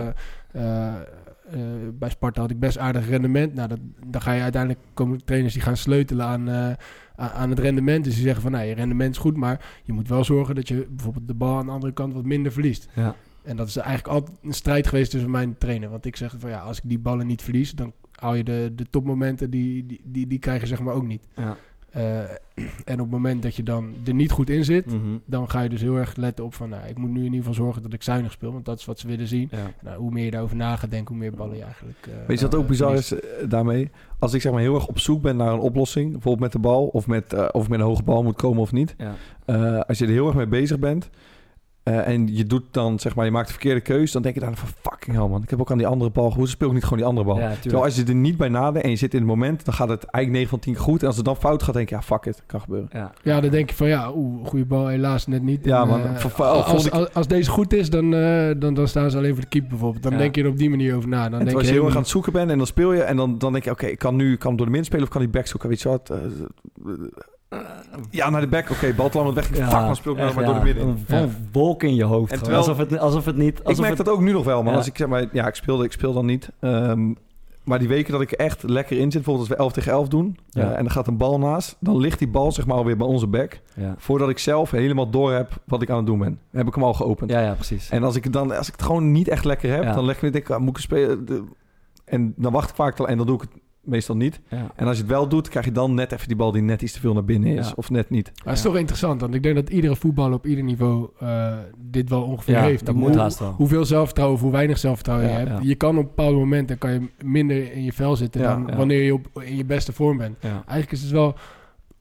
bij Sparta had ik best aardig rendement. Nou, dan ga je uiteindelijk komen trainers die gaan sleutelen aan het rendement. Dus die zeggen van, je rendement is goed, maar je moet wel zorgen dat je bijvoorbeeld de bal aan de andere kant wat minder verliest. Ja. En dat is eigenlijk altijd een strijd geweest tussen mijn trainer. Want ik zeg van, als ik die ballen niet verlies, dan hou je de topmomenten, die krijg je zeg maar ook niet. Ja. En op het moment dat je dan er niet goed in zit, dan ga je dus heel erg letten op van, ik moet nu in ieder geval zorgen dat ik zuinig speel, want dat is wat ze willen zien. Ja. Hoe meer je daarover na gaat denken, hoe meer ballen je eigenlijk... Weet je wat ook bizar is daarmee? Als ik zeg maar heel erg op zoek ben naar een oplossing, bijvoorbeeld met de bal, of met een hoge bal moet komen of niet. Ja. Als je er heel erg mee bezig bent, en je doet dan, zeg maar, je maakt de verkeerde keuze, dan denk je dan van fucking hell man, ik heb ook aan die andere bal, hoe speel ik niet gewoon die andere bal? Ja, terwijl als je er niet bij nadenkt en je zit in het moment, dan gaat het eigenlijk 9 van 10 goed. En als het dan fout gaat, denk je, fuck it, kan gebeuren. Ja, dan denk je van goede bal, helaas net niet. Ja, man. Als deze goed is, dan staan ze alleen voor de keeper bijvoorbeeld. Dan denk je er op die manier over na. Dan denk als je heel erg aan het zoeken bent en dan speel je en dan denk je, oké, ik kan door de min spelen of kan die back zoeken, weet je wat? Naar de back, bal te lang weg. Dan speel ik maar door de midden. Een wolk in je hoofd. En alsof het niet... Ik merk dat ook nu nog wel, man. Als ik zeg maar, ik speel dan niet. Maar die weken dat ik echt lekker in zit, bijvoorbeeld als we 11 tegen 11 doen, en dan gaat een bal naast, dan ligt die bal zeg maar alweer bij onze back. Ja. Voordat ik zelf helemaal door heb wat ik aan het doen ben. Heb ik hem al geopend. Ja, precies. En als ik het gewoon niet echt lekker heb, dan leg ik me, moet ik spelen. En dan wacht ik vaak en dan doe ik het meestal niet. Ja. En als je het wel doet, krijg je dan net even die bal die net iets te veel naar binnen is. Ja. Of net niet. Maar het is toch interessant, want ik denk dat iedere voetballer op ieder niveau dit wel ongeveer heeft. Dat moet haast wel. Hoeveel zelfvertrouwen of hoe weinig zelfvertrouwen je hebt. Ja. Je kan op bepaalde momenten kan je minder in je vel zitten dan wanneer je in je beste vorm bent. Ja. Eigenlijk is het wel...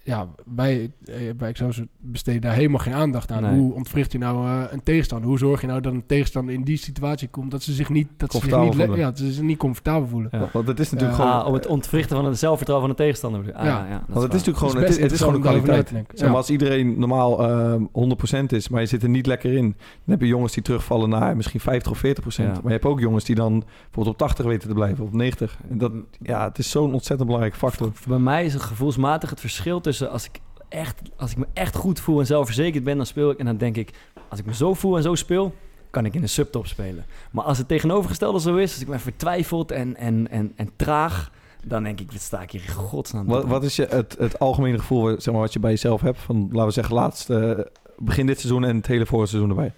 wij bij Excelsior besteden daar helemaal geen aandacht aan. Nee. Hoe ontwricht je nou een tegenstander? Hoe zorg je nou dat een tegenstander in die situatie komt dat ze zich niet comfortabel voelen? Ja. Want het is natuurlijk gewoon om het ontwrichten van het zelfvertrouwen van de tegenstander. Want het is natuurlijk gewoon het is gewoon een kwaliteit. Zeg maar, als iedereen normaal 100% is, maar je zit er niet lekker in, dan heb je jongens die terugvallen naar misschien 50 of 40%. Ja. Maar je hebt ook jongens die dan bijvoorbeeld op 80 weten te blijven, op 90. En dat, het is zo'n ontzettend belangrijke factor. Bij mij is het gevoelsmatig het verschil tussen als ik me echt goed voel en zelfverzekerd ben, dan speel ik. En dan denk ik, als ik me zo voel en zo speel, kan ik in de subtop spelen. Maar als het tegenovergestelde zo is, als ik me vertwijfeld en traag, dan denk ik, wat sta ik hier in godsnaam. Wat is het algemene gevoel, zeg maar, wat je bij jezelf hebt van, laten we zeggen, begin dit seizoen en het hele vorige seizoen erbij?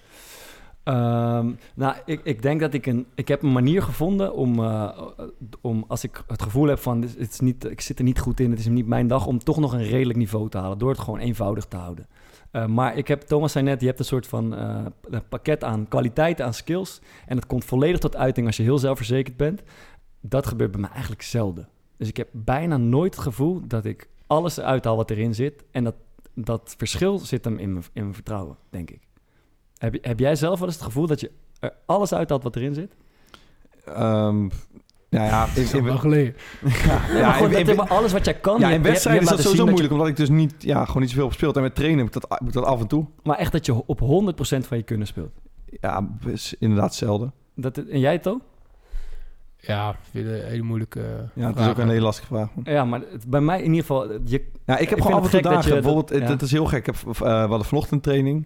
Ik denk dat ik heb een manier gevonden om als ik het gevoel heb van ik zit er niet goed in, het is niet mijn dag, om toch nog een redelijk niveau te halen door het gewoon eenvoudig te houden. Maar Thomas zei net, je hebt een soort van pakket aan kwaliteiten, aan skills en het komt volledig tot uiting als je heel zelfverzekerd bent. Dat gebeurt bij mij eigenlijk zelden. Dus ik heb bijna nooit het gevoel dat ik alles uithaal wat erin zit en dat verschil zit hem in mijn vertrouwen, denk ik. Heb jij zelf wel eens het gevoel dat je er alles uithaalt wat erin zit? Dat is wel geleden. Maar alles wat jij kan... Ja, in wedstrijden is dat sowieso moeilijk, omdat ik dus gewoon niet zoveel op speelt. En met trainen moet dat af en toe. Maar echt dat je op 100% van je kunnen speelt? Ja, is inderdaad zelden. En jij, To? Ja, vind ik een hele moeilijke vraag. Dat is ook een hele lastige vraag. Ja, maar bij mij in ieder geval... ik heb gewoon af en toe dagen. Bijvoorbeeld, het is heel gek. We hadden vanochtend training.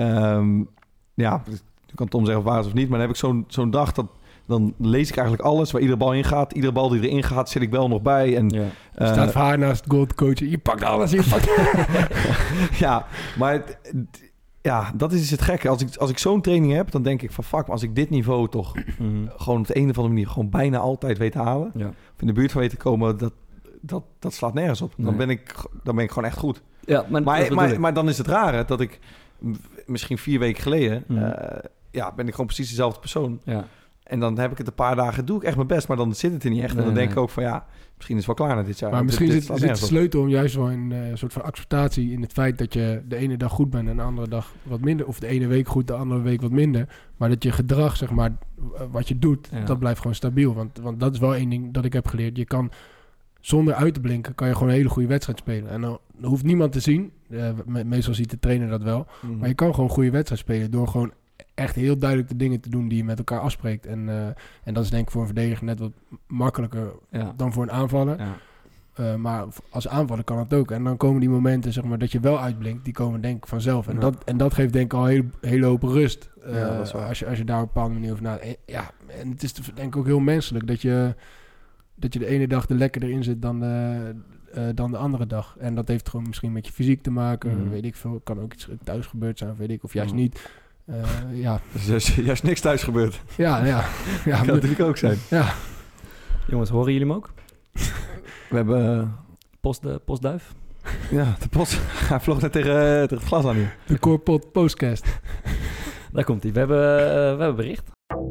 Je kan Tom zeggen of waar is of niet, maar dan heb ik zo'n dag dat dan lees ik eigenlijk alles waar iedere bal in gaat. Iedere bal die erin gaat, zit ik wel nog bij. En, staat voor haar naast goalcoach. Je pakt alles, Ja, maar dat is het gekke. Als ik zo'n training heb, dan denk ik van fuck, maar als ik dit niveau toch gewoon op de een of andere manier gewoon bijna altijd weet te halen. Ja. Of in de buurt van weet te komen, dat slaat nergens op. Nee. Dan ben ik gewoon echt goed. Ja, maar dan is het rare dat ik misschien 4 weken geleden ben ik gewoon precies dezelfde persoon. Ja. En dan heb ik het een paar dagen, doe ik echt mijn best, maar dan zit het er niet echt. En dan denk ik ook van misschien is het wel klaar na dit jaar. Maar misschien zit de sleutel om juist wel een soort van acceptatie in het feit dat je de ene dag goed bent en de andere dag wat minder. Of de ene week goed, de andere week wat minder. Maar dat je gedrag, zeg maar, wat je doet, dat blijft gewoon stabiel. Want dat is wel één ding dat ik heb geleerd. Je kan zonder uit te blinken, kan je gewoon een hele goede wedstrijd spelen. En dan hoeft niemand te zien. Meestal ziet de trainer dat wel. Mm-hmm. Maar je kan gewoon een goede wedstrijd spelen door gewoon echt heel duidelijk de dingen te doen die je met elkaar afspreekt. En dat is denk ik voor een verdediger net wat makkelijker dan voor een aanvaller. Ja. Maar als aanvaller kan het ook. En dan komen die momenten, zeg maar, dat je wel uitblinkt, die komen denk ik vanzelf. En dat geeft denk ik al een hele hoop rust. Als je daar op een bepaalde manier over nadenkt. Ja, en het is denk ik ook heel menselijk dat je de ene dag er lekkerder in zit dan de andere dag. En dat heeft gewoon misschien met je fysiek te maken. Weet ik veel. Kan ook iets thuis gebeurd zijn, weet ik. Of juist niet. Dus juist niks thuis gebeurd. Ja, kan natuurlijk ook zijn. Ja. Jongens, horen jullie hem ook? We hebben... Postduif? Ja, de post. Hij vloog net tegen het glas aan hier. De Corpot Postcast. Daar komt hij. We hebben bericht.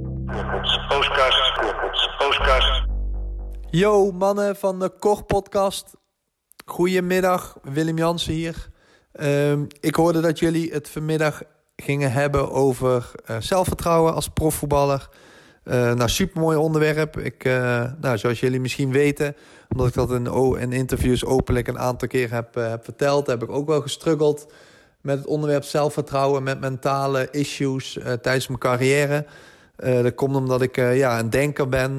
Postcast. Yo, mannen van de Kor Podcast. Goedemiddag, Willem Jansen hier. Ik hoorde dat jullie het vanmiddag gingen hebben over zelfvertrouwen als profvoetballer. Supermooi onderwerp. Zoals jullie misschien weten, omdat ik dat in interviews openlijk een aantal keer heb verteld, heb ik ook wel gestruggeld met het onderwerp zelfvertrouwen, met mentale issues tijdens mijn carrière. Dat komt omdat ik een denker ben,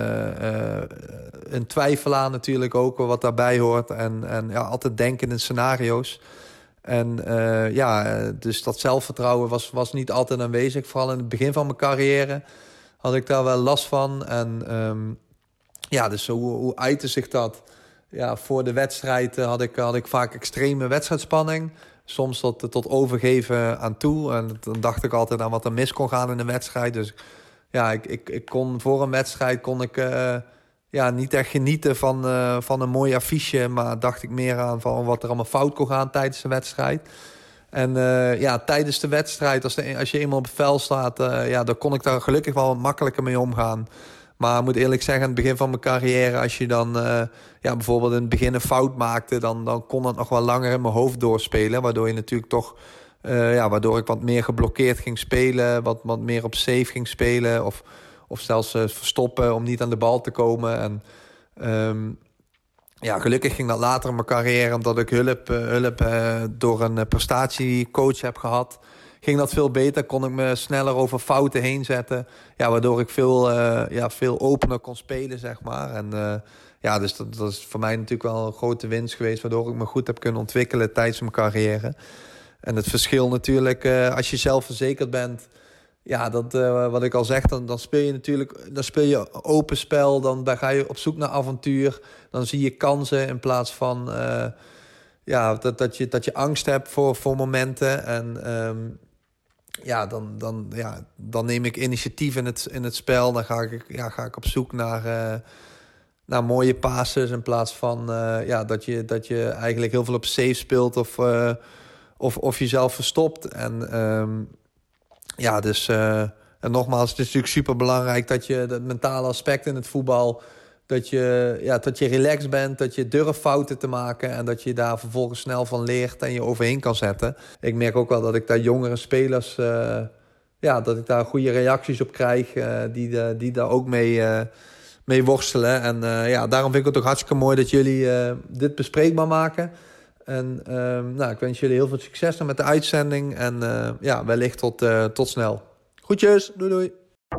een twijfelaar natuurlijk ook, wat daarbij hoort. En altijd denken in scenario's. En dus dat zelfvertrouwen was niet altijd aanwezig. Vooral in het begin van mijn carrière had ik daar wel last van. En dus hoe uitte zich dat? Ja, voor de wedstrijd had ik vaak extreme wedstrijdspanning. Soms tot overgeven aan toe. En dan dacht ik altijd aan wat er mis kon gaan in een wedstrijd. Dus ik kon voor een wedstrijd niet echt genieten van een mooi affiche, maar dacht ik meer aan van wat er allemaal fout kon gaan tijdens de wedstrijd. En tijdens de wedstrijd, als je eenmaal op het veld staat, dan kon ik daar gelukkig wel wat makkelijker mee omgaan. Maar ik moet eerlijk zeggen, aan het begin van mijn carrière... als je dan bijvoorbeeld in het begin een fout maakte... dan kon dat nog wel langer in mijn hoofd doorspelen. Waardoor je natuurlijk toch... waardoor ik wat meer geblokkeerd ging spelen... wat meer op safe ging spelen... of zelfs verstoppen om niet aan de bal te komen. En gelukkig ging dat later in mijn carrière... omdat ik hulp door een prestatiecoach heb gehad... ging dat veel beter, kon ik me sneller over fouten heen zetten. Ja, waardoor ik veel opener kon spelen, zeg maar. En dus dat is voor mij natuurlijk wel een grote winst geweest... waardoor ik me goed heb kunnen ontwikkelen tijdens mijn carrière. En het verschil natuurlijk, als je zelfverzekerd bent... Ja, dat, wat ik al zeg, dan speel je natuurlijk... dan speel je open spel, dan ga je op zoek naar avontuur. Dan zie je kansen in plaats van... dat je angst hebt voor momenten. En dan neem ik initiatief in het spel. Dan ga ik op zoek naar mooie passes... in plaats van dat je eigenlijk heel veel op safe speelt... of jezelf verstopt. En en nogmaals, het is natuurlijk super belangrijk dat je het mentale aspect in het voetbal... dat je relaxed bent, dat je durft fouten te maken... en dat je daar vervolgens snel van leert en je overheen kan zetten. Ik merk ook wel dat ik daar jongere spelers... dat ik daar goede reacties op krijg... die daar ook mee worstelen. En daarom vind ik het ook hartstikke mooi dat jullie dit bespreekbaar maken... En ik wens jullie heel veel succes met de uitzending. En wellicht tot snel. Groetjes, doei.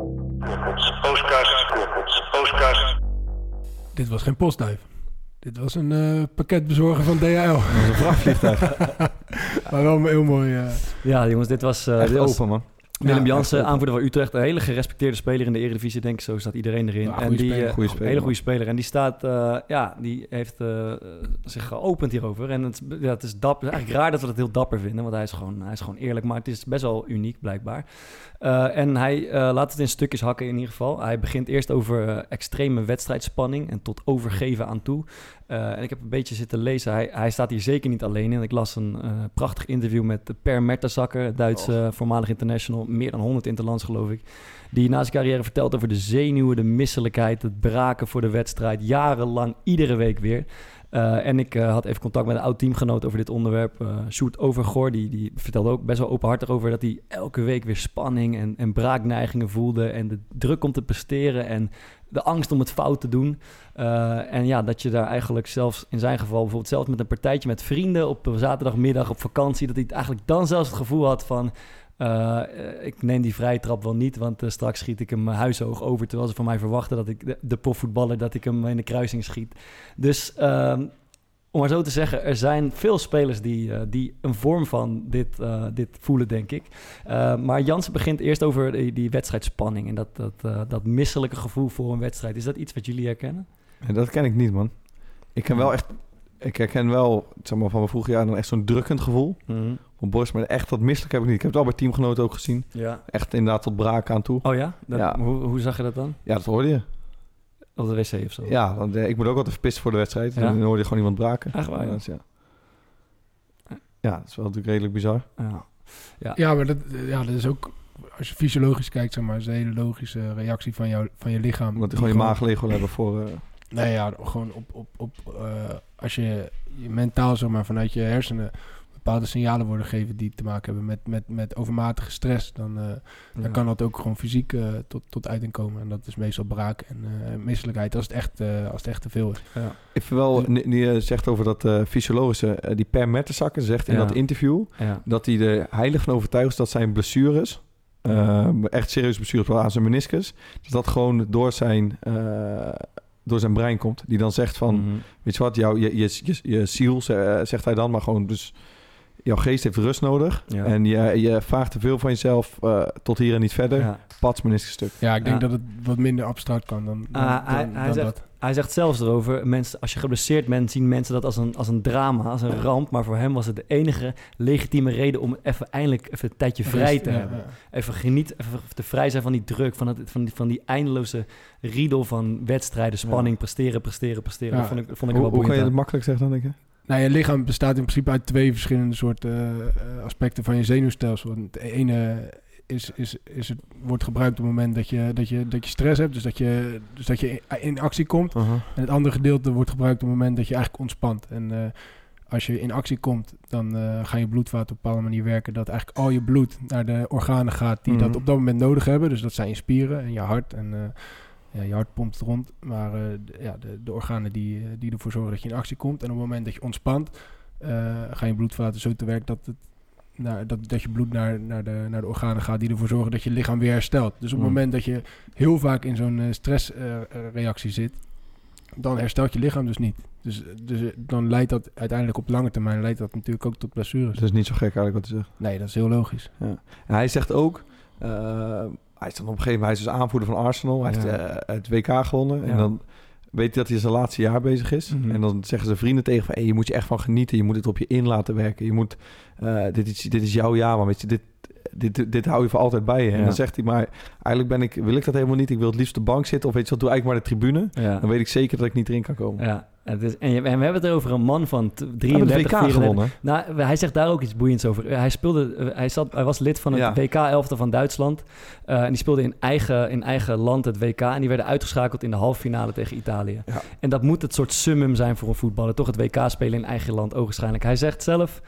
Postkast. Dit was geen postduif. Dit was een pakketbezorger van DHL. Dat was een vrachtvliegtuig. Maar wel heel mooi. Ja, jongens, dit was... echt open, man. Willem Jansen, aanvoerder van Utrecht. Een hele gerespecteerde speler in de Eredivisie, denk ik. Zo staat iedereen erin. Ja, en die goede speler, hele goede speler. En die staat, die heeft zich geopend hierover. En het is dapper. Eigenlijk raar dat we dat heel dapper vinden, want hij is gewoon eerlijk. Maar het is best wel uniek, blijkbaar. En hij laat het in stukjes hakken in ieder geval. Hij begint eerst over extreme wedstrijdspanning en tot overgeven aan toe. En ik heb een beetje zitten lezen. Hij staat hier zeker niet alleen in. Ik las een prachtig interview met Per Mertesacker, Duitse voormalig international. Meer dan 100 interlands, geloof ik. Die na zijn carrière vertelt over de zenuwen, de misselijkheid, het braken voor de wedstrijd. Jarenlang, iedere week weer. En ik had even contact met een oud teamgenoot over dit onderwerp. Sjoerd Overgoor, die vertelde ook best wel openhartig over... dat hij elke week weer spanning en braakneigingen voelde... en de druk om te presteren en de angst om het fout te doen. Dat je daar eigenlijk zelfs, in zijn geval... bijvoorbeeld zelfs met een partijtje met vrienden... op zaterdagmiddag op vakantie... dat hij eigenlijk dan zelfs het gevoel had van... ik neem die vrije trap wel niet, want straks schiet ik hem huishoog over... terwijl ze van mij verwachten dat ik de profvoetballer... dat ik hem in de kruising schiet. Dus om maar zo te zeggen, er zijn veel spelers die een vorm van dit voelen, denk ik. Maar Jansen begint eerst over die wedstrijdspanning... en dat misselijke gevoel voor een wedstrijd. Is dat iets wat jullie herkennen? Ja, dat ken ik niet, man. Ik herken wel, zeg maar, van mijn vroege jaren... dan echt zo'n drukkend gevoel... Mm-hmm. Op borst, maar echt dat misselijk heb ik niet. Ik heb het al bij teamgenoten ook gezien. Ja. Echt inderdaad tot braak aan toe. Oh ja? Ja. Hoe zag je dat dan? Ja, dat hoorde je. Op de wc of zo? Ja, want ik moet ook altijd verpissen voor de wedstrijd. Ja? Dan hoorde je gewoon iemand braken. Echt waar, ja. Ja, dat is wel natuurlijk redelijk bizar. Ja, maar dat is ook... Als je fysiologisch kijkt, zeg maar... is een hele logische reactie van je lichaam. Omdat je gewoon je maag leeg wil hebben voor... Nee, ja, gewoon als je mentaal, zeg maar, vanuit je hersenen... bepaalde signalen worden gegeven die te maken hebben met overmatige stress... dan kan dat ook gewoon fysiek tot uiting komen. En dat is meestal braak en misselijkheid als het echt te veel is. Ja. Ik vind wel, je zegt over dat fysiologische... die Per Mertesacker zegt in dat interview... dat hij er heilig van overtuigd is dat zijn blessures... echt serieuze blessures aan zijn meniscus... dat gewoon door zijn brein komt. Die dan zegt van... weet je wat, je ziel, zegt hij dan... maar gewoon dus... jouw geest heeft rust nodig. Ja. En je vraagt te veel van jezelf tot hier en niet verder. Ja. Pats meniscusstuk. Ja, ik denk dat het wat minder abstract kan dan dat. Hij zegt zelfs erover, mensen, als je geblesseerd bent, zien mensen dat als een drama, als een ramp. Maar voor hem was het de enige legitieme reden om eindelijk even een tijdje vrij te hebben. Even genieten, even te vrij zijn van die druk, van die eindeloze riedel van wedstrijden, spanning, presteren. Ja. Dat vond ik wel boeiend. Hoe kan je dat makkelijk zeggen dan, denk je? Nou, je lichaam bestaat in principe uit 2 verschillende soorten aspecten van je zenuwstelsel. Het ene wordt gebruikt op het moment dat je stress hebt. Dus dat je in actie komt. Uh-huh. En het andere gedeelte wordt gebruikt op het moment dat je eigenlijk ontspant. En als je in actie komt, dan gaan je bloedvaten op een bepaalde manier werken. Dat eigenlijk al je bloed naar de organen gaat die dat op dat moment nodig hebben. Dus dat zijn je spieren en je hart. En je hart pompt rond. Maar de organen die ervoor zorgen dat je in actie komt. En op het moment dat je ontspant, gaan je bloedvaten zo te werk dat je bloed naar de organen gaat die ervoor zorgen dat je lichaam weer herstelt. Dus op het moment dat je heel vaak in zo'n stressreactie zit, dan herstelt je lichaam dus niet. Dus dan leidt dat uiteindelijk op lange termijn natuurlijk ook tot blessures. Dat is niet zo gek eigenlijk wat hij zegt. Nee, dat is heel logisch. Ja. En hij zegt ook, hij is dan op een gegeven moment, hij is dus aanvoerder van Arsenal. Hij heeft het WK gewonnen. Ja. En dan weet hij dat hij zijn laatste jaar bezig is. Mm-hmm. En dan zeggen zijn vrienden tegen van, je moet je echt van genieten. Je moet het op je in laten werken. Je moet, dit is jouw jaar, man. Weet je, dit hou je voor altijd bij je. En dan zegt hij, maar eigenlijk wil ik dat helemaal niet. Ik wil het liefst op de bank zitten. Of weet je wat, doe eigenlijk maar de tribune. Ja. Dan weet ik zeker dat ik niet erin kan komen. Ja. En we hebben het over een man van 33, 34. Gewonnen. Nou, hij zegt daar ook iets boeiends over. Hij was lid van het WK-elftal van Duitsland. En die speelde in eigen land het WK. En die werden uitgeschakeld in de halve finale tegen Italië. Ja. En dat moet het soort summum zijn voor een voetballer. Toch het WK spelen in eigen land, ogenschijnlijk. Hij zegt zelf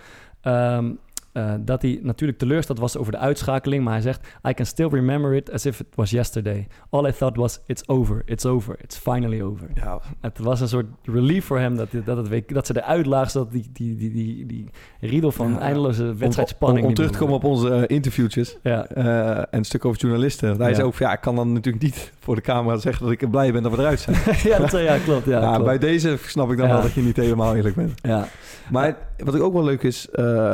dat hij natuurlijk teleurgesteld was over de uitschakeling. Maar hij zegt, I can still remember it as if it was yesterday. All I thought was, it's over, it's finally over. Ja. Het was een soort relief voor hem dat ze eruit lagen, zodat die riedel van eindeloze wedstrijdspanning... Om terug te komen op onze interviewtjes en een stuk over journalisten. Hij zei ook, ik kan dan natuurlijk niet voor de camera zeggen dat ik blij ben dat we eruit zijn. Klopt. Bij deze snap ik dan wel dat je niet helemaal eerlijk bent. Ja. Maar wat ook wel leuk is...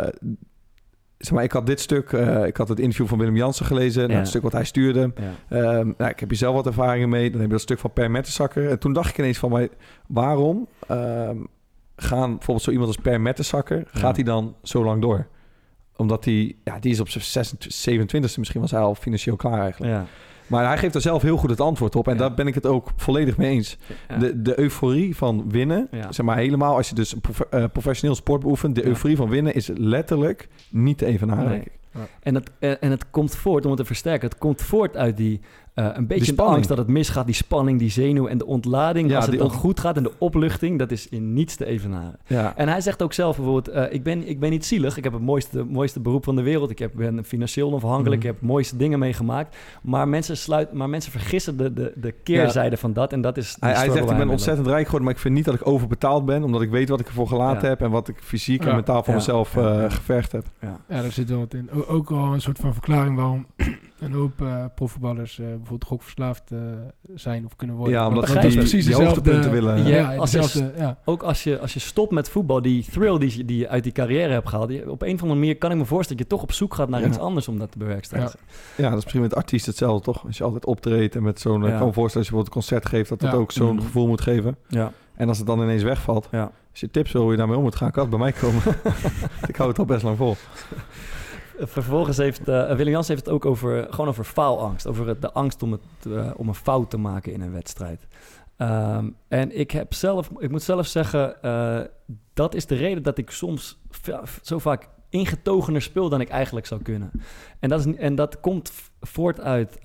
zeg maar, ik had dit stuk, ik had het interview van Willem Jansen gelezen, het stuk wat hij stuurde. Ja. Ik heb hier zelf wat ervaringen mee. Dan heb je dat stuk van Per Mertesacker. En toen dacht ik ineens van, waarom gaan bijvoorbeeld zo iemand als Per Mertesacker, gaat hij dan zo lang door? Omdat die is op zijn 27e, misschien was hij al financieel klaar eigenlijk. Ja. Maar hij geeft er zelf heel goed het antwoord op. En daar ben ik het ook volledig mee eens. Ja. De euforie van winnen, zeg maar helemaal... als je dus professioneel sport beoefent... de euforie van winnen is letterlijk niet te evenaren, denk ik. Ja. En het komt voort, om het te versterken... het komt voort uit die... een beetje de angst dat het misgaat, die spanning, die zenuw en de ontlading. Als het dan goed gaat en de opluchting, dat is in niets te evenaren. Ja. En hij zegt ook zelf bijvoorbeeld, ik ben niet zielig. Ik heb het mooiste beroep van de wereld. Ik ben financieel onafhankelijk. Ik heb mooiste dingen meegemaakt. Maar mensen vergissen de keerzijde van dat. En dat is... Hij zegt, ik ben ontzettend rijk geworden, maar ik vind niet dat ik overbetaald ben. Omdat ik weet wat ik ervoor gelaten heb en wat ik fysiek en mentaal voor mezelf gevergd heb. Ja, daar zit wel wat in. Ook al een soort van verklaring waarom... een hoop profvoetballers bijvoorbeeld gokverslaafd zijn of kunnen worden. Ja, omdat ze precies die hoogtepunten willen. Ook als je stopt met voetbal, die thrill die je uit die carrière hebt gehaald, op een of andere manier kan ik me voorstellen dat je toch op zoek gaat naar iets anders om dat te bewerkstelligen. Ja, dat is misschien met artiesten hetzelfde, toch? Als je altijd optreedt en met zo'n... Ik kan me voorstellen, als je bijvoorbeeld een concert geeft, dat het ook zo'n gevoel moet geven. Ja. En als het dan ineens wegvalt, als je tips wil hoe je daarmee om moet gaan, kan het bij mij komen. Ik hou het al best lang vol. Vervolgens heeft Willem Jansen heeft het ook over faalangst. Over de angst om een fout te maken in een wedstrijd. En ik moet zelf zeggen, dat is de reden dat ik soms zo vaak ingetogener speel dan ik eigenlijk zou kunnen. En dat komt voort uit...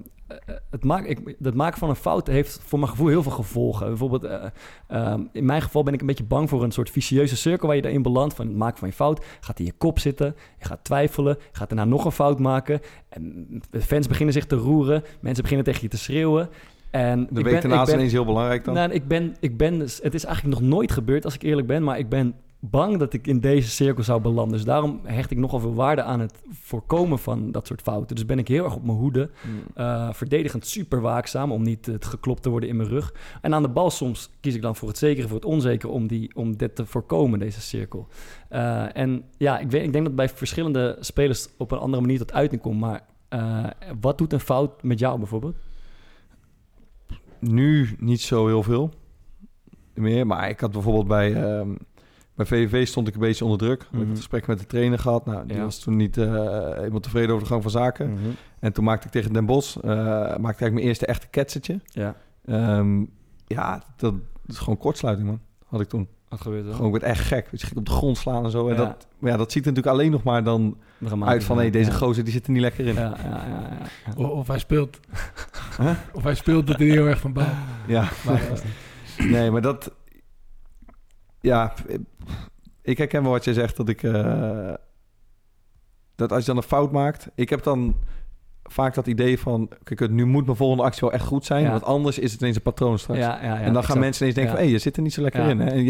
Het maken van een fout heeft voor mijn gevoel heel veel gevolgen. Bijvoorbeeld, in mijn geval ben ik een beetje bang voor een soort vicieuze cirkel waar je daarin belandt. Van het maken van je fout, gaat in je kop zitten, je gaat twijfelen, je gaat daarna nog een fout maken. En de fans beginnen zich te roeren, mensen beginnen tegen je te schreeuwen. En de week daarna is ineens heel belangrijk dan? Nou, het is eigenlijk nog nooit gebeurd als ik eerlijk ben, maar ik ben bang dat ik in deze cirkel zou belanden. Dus daarom hecht ik nogal veel waarde aan het voorkomen van dat soort fouten. Dus ben ik heel erg op mijn hoede. Verdedigend super waakzaam om niet geklopt te worden in mijn rug. En aan de bal soms kies ik dan voor het zekere, voor het onzekere om dit te voorkomen, deze cirkel. Ik denk dat bij verschillende spelers op een andere manier tot uiting komt. Maar wat doet een fout met jou bijvoorbeeld? Nu niet zo heel veel meer. Maar ik had bijvoorbeeld bij VVV stond ik een beetje onder druk. Ik had een gesprek met de trainer gehad. Nou, die was toen niet helemaal tevreden over de gang van zaken. Mm-hmm. En toen maakte ik tegen Den Bosch mijn eerste echte ketsertje. Ja. Dat is gewoon kortsluiting, man. Had ik toen. Wat gebeurt er? Gewoon, ik werd echt gek. Dus ik ging op de grond slaan en zo. En Ja. dat ziet er natuurlijk alleen nog maar dan uit van... deze gozer die zit er niet lekker in. Ja. Of hij speelt. Huh? Of hij speelt dat hij heel erg van baalt. Ja. Nee, maar dat... Ja, ik herken wel wat jij zegt, dat ik... dat als je dan een fout maakt... Ik heb dan vaak dat idee van... Kijk, nu moet mijn volgende actie wel echt goed zijn. Ja. Want anders is het ineens een patroon straks. En dan gaan mensen ineens denken van... je zit er niet zo lekker in. Hè? En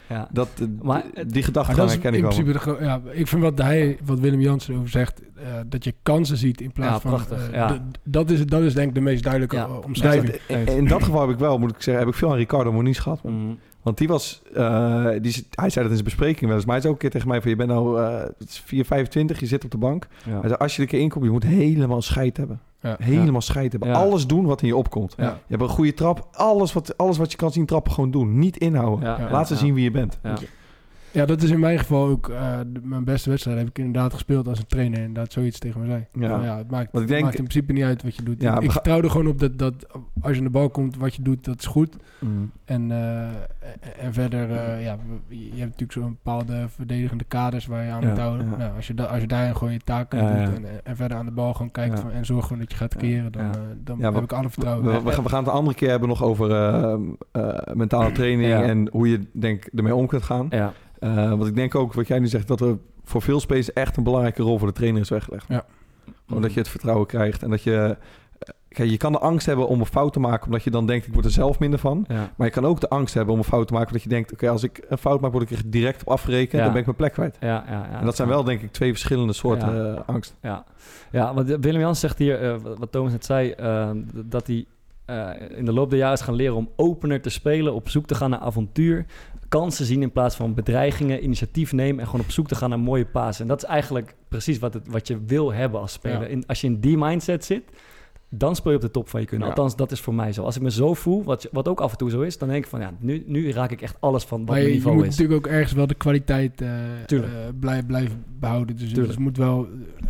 die gedachtegang herken ik wel. In principe ik vind wat Willem Jansen over zegt... dat je kansen ziet in plaats van... prachtig, dat is denk ik de meest duidelijke omschrijving. In dat geval heb ik wel, moet ik zeggen... heb ik veel aan Ricardo Moniz gehad. Want die was... hij zei dat in zijn bespreking wel eens. Maar hij zei ook een keer tegen mij van... je bent nou 4,25, je zit op de bank. Ja. Hij zei, als je er een keer inkomt... je moet helemaal scheid hebben. Ja. Helemaal scheid hebben. Ja. Alles doen wat in je opkomt. Ja. Je hebt een goede trap. Alles wat je kan zien trappen, gewoon doen. Niet inhouden. Laat ze zien wie je bent. Ja, dat is in mijn geval ook... mijn beste wedstrijd heb ik inderdaad gespeeld als een trainer. Inderdaad zoiets tegen me zei. Het maakt in principe niet uit wat je doet. Ik vertrouw er gewoon op dat als je aan de bal komt, wat je doet, dat is goed. En verder, je hebt natuurlijk zo'n bepaalde verdedigende kaders waar je aan moet houden. Ja. Nou, als je daarin gewoon je taken doet en verder aan de bal gewoon kijkt en zorgt gewoon dat je gaat creëren, dan heb ik alle vertrouwen. We gaan het de andere keer hebben nog over mentale training en hoe je ermee om kunt gaan. Ja. Want ik denk ook, wat jij nu zegt, dat er voor veel spelers echt een belangrijke rol voor de trainer is weggelegd. Ja. Gewoon dat je het vertrouwen krijgt en dat je... Kijk, je kan de angst hebben om een fout te maken, omdat je dan denkt, ik word er zelf minder van. Ja. Maar je kan ook de angst hebben om een fout te maken, omdat je denkt, oké, als ik een fout maak, word ik er direct op afgerekend, dan ben ik mijn plek kwijt. En dat zijn wel, denk ik, twee verschillende soorten angst. Ja, want Willem Jans zegt hier, wat Thomas net zei, dat hij in de loop der jaren is gaan leren om opener te spelen, op zoek te gaan naar avontuur, kansen zien in plaats van bedreigingen, initiatief nemen en gewoon op zoek te gaan naar mooie pasen. En dat is eigenlijk precies wat je wil hebben als speler. Ja. Als je in die mindset zit, dan speel je op de top van je kunnen. Ja. Althans, dat is voor mij zo. Als ik me zo voel, wat ook af en toe zo is, dan denk ik van nu raak ik echt alles van wat mijn niveau is. Je moet natuurlijk ook ergens wel de kwaliteit blijven behouden. Dus het moet wel...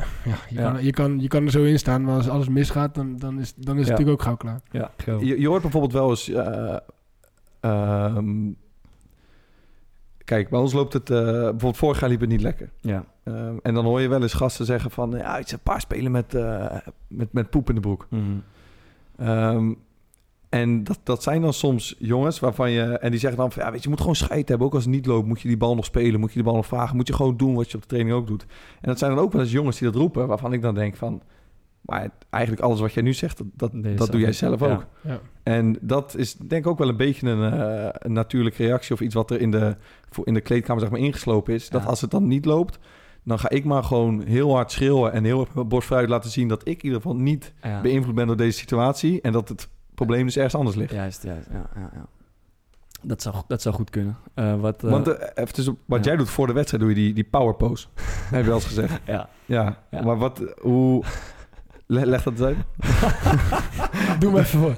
Je kan er zo in staan, maar als alles misgaat, dan is het natuurlijk ook gauw klaar. Ja. Je hoort bijvoorbeeld wel eens... Kijk, bij ons loopt het... bijvoorbeeld vorig jaar liep het niet lekker. Ja. En dan hoor je wel eens gasten zeggen van... het is een paar spelen met poep in de broek. Mm-hmm. En dat zijn dan soms jongens waarvan je... En die zeggen dan van... je moet gewoon scheid hebben. Ook als het niet loopt, moet je die bal nog spelen. Moet je die bal nog vragen. Moet je gewoon doen wat je op de training ook doet. En dat zijn dan ook wel eens jongens die dat roepen... waarvan ik dan denk van... Maar eigenlijk alles wat jij nu zegt, dat doe jij zelf ook. Ja. En dat is denk ik ook wel een beetje een natuurlijke reactie... of iets wat er in de kleedkamer zeg maar ingeslopen is. Dat als het dan niet loopt, dan ga ik maar gewoon heel hard schreeuwen... en heel erg mijn borst vooruit laten zien... dat ik in ieder geval niet beïnvloed ben door deze situatie... en dat het probleem dus ergens anders ligt. Juist. Ja. Dat zou goed kunnen. Want wat jij doet voor de wedstrijd, doe je die power pose. Heb je wel eens gezegd. Ja. Maar hoe... Leg dat eens uit. Doe me even voor.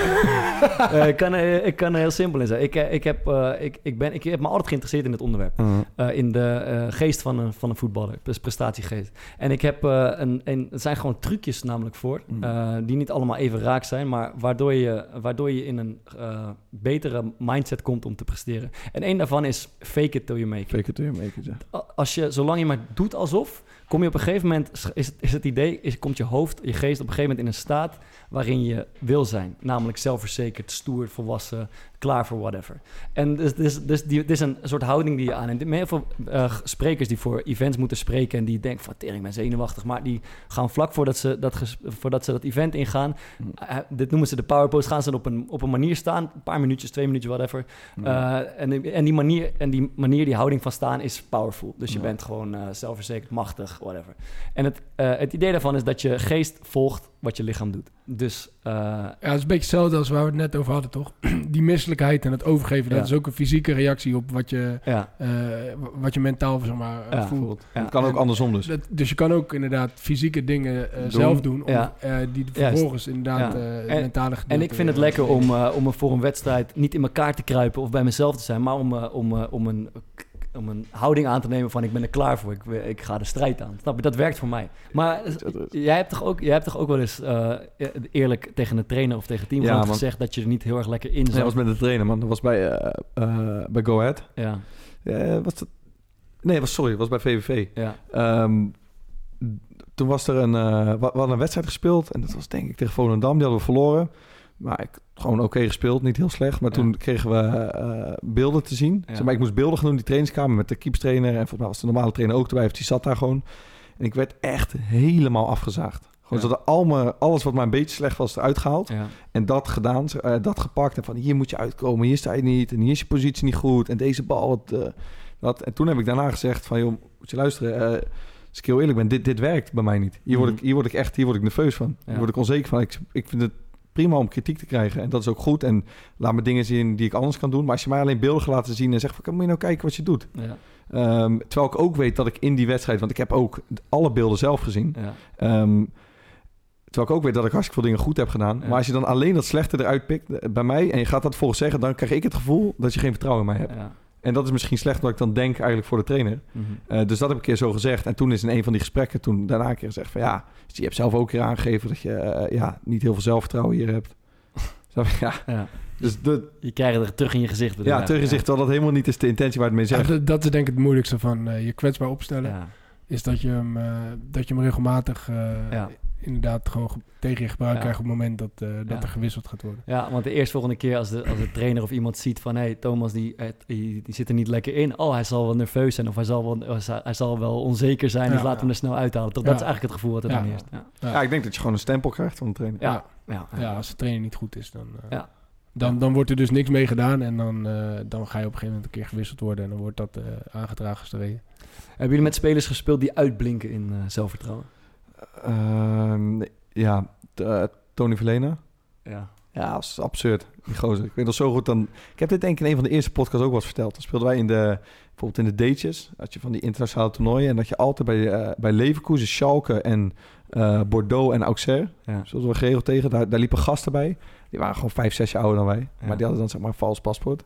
Ik kan er heel simpel in zijn. Ik heb me altijd geïnteresseerd in het onderwerp. In de geest van een voetballer. Dus prestatiegeest. En ik heb er zijn gewoon trucjes namelijk voor. Die niet allemaal even raak zijn. Maar waardoor je in een betere mindset komt om te presteren. En één daarvan is fake it till you make it. Fake it till you make it, ja. Zolang je maar doet alsof... kom je op een gegeven moment, is het idee, komt je hoofd, je geest op een gegeven moment in een staat waarin je wil zijn. Namelijk zelfverzekerd, stoer, volwassen, klaar voor whatever. En dus dit is een soort houding die je aanneemt. Heel veel sprekers die voor events moeten spreken en die denken van, tering, ik ben zenuwachtig. Maar die gaan vlak voordat ze dat event ingaan, dit noemen ze de power pose, gaan ze op een manier staan, een paar minuutjes, 2 minuutjes, whatever. En die manier, die houding van staan is powerful. Dus je bent gewoon zelfverzekerd, machtig, whatever. En het idee daarvan is dat je geest volgt wat je lichaam doet. Dus... het is een beetje hetzelfde als waar we het net over hadden, toch? Die misselijkheid en het overgeven, dat is ook een fysieke reactie op wat je mentaal zeg maar, voelt. Het kan ook andersom dus. Dus je kan ook inderdaad fysieke dingen zelf doen, die vervolgens inderdaad mentale gedeelte... En ik vind het lekker om voor een wedstrijd niet in elkaar te kruipen of bij mezelf te zijn, maar om een houding aan te nemen van ik ben er klaar voor, ik ga de strijd aan. Snap je? Dat werkt voor mij. Maar jij hebt toch ook wel eens eerlijk tegen een trainer of tegen het team gezegd dat je er niet heel erg lekker in zat? Nee, dat was met de trainer, man. Dat was bij Go Ahead. Ja. Was dat? Nee, het was bij VVV. Ja. Toen was er we hadden een wedstrijd gespeeld en dat was denk ik tegen Volendam. Die hadden we verloren. Maar gewoon oké gespeeld, niet heel slecht. Maar toen kregen we beelden te zien. Ja. Zeg maar, ik moest beelden gaan doen, die trainingskamer met de keepstrainer. En volgens mij was de normale trainer ook erbij. Of die zat daar gewoon. En ik werd echt helemaal afgezaagd. Gewoon zodat alles wat maar een beetje slecht was eruit gehaald. Ja. En dat gedaan, dat gepakt. En van hier moet je uitkomen, hier sta je niet. En hier is je positie niet goed. En deze bal, dat. En toen heb ik daarna gezegd van, joh, moet je luisteren. Als ik heel eerlijk ben, dit werkt bij mij niet. Hier word ik nerveus van. Hier word ik onzeker van. Ik vind het prima om kritiek te krijgen. En dat is ook goed. En laat me dingen zien die ik anders kan doen. Maar als je mij alleen beelden gaat laten zien en zegt van, moet je nou kijken wat je doet. Ja. Terwijl ik ook weet dat ik in die wedstrijd, want ik heb ook alle beelden zelf gezien. Ja. Terwijl ik ook weet dat ik hartstikke veel dingen goed heb gedaan. Ja. Maar als je dan alleen dat slechte eruit pikt bij mij en je gaat dat volgens zeggen, dan krijg ik het gevoel dat je geen vertrouwen in mij hebt. Ja. En dat is misschien slecht wat ik dan denk eigenlijk voor de trainer. Mm-hmm. Dus dat heb ik een keer zo gezegd. En toen is in een van die gesprekken daarna een keer gezegd van ja, dus je hebt zelf ook een keer aangegeven dat je niet heel veel zelfvertrouwen hier hebt. Ja. Dus je krijgt het terug in je gezicht. Ja, terug in je gezicht, terwijl dat helemaal niet is de intentie waar het mee zegt. Ja, dat is denk ik het moeilijkste van je kwetsbaar opstellen. Ja. Is dat je hem regelmatig inderdaad gewoon tegen je gebruik krijgt op het moment dat er gewisseld gaat worden. Ja, want de eerstvolgende keer als de trainer of iemand ziet van hey, Thomas die zit er niet lekker in. Oh, hij zal wel nerveus zijn of hij zal wel onzeker zijn. Dus laten we hem er snel uithalen. Dat is eigenlijk het gevoel wat er dan eerst. Ja, ik denk dat je gewoon een stempel krijgt van de trainer. Ja, als de trainer niet goed is, dan wordt er dus niks mee gedaan en dan ga je op een gegeven moment een keer gewisseld worden en dan wordt dat aangedragen als de reden. Hebben jullie met spelers gespeeld die uitblinken in zelfvertrouwen? Tony Verlena. Ja, dat is absurd, die gozer. Ik weet nog zo goed dan. Ik heb dit denk ik in een van de eerste podcasts ook wel eens verteld. Dan speelden wij bijvoorbeeld in de datejes, had je van die internationale toernooien en dat je altijd bij Leverkusen, Schalke en Bordeaux en Auxerre, zoals we geregeld tegen, daar liepen gasten bij. Die waren gewoon 5, 6 jaar ouder dan wij, maar die hadden dan zeg maar een vals paspoort.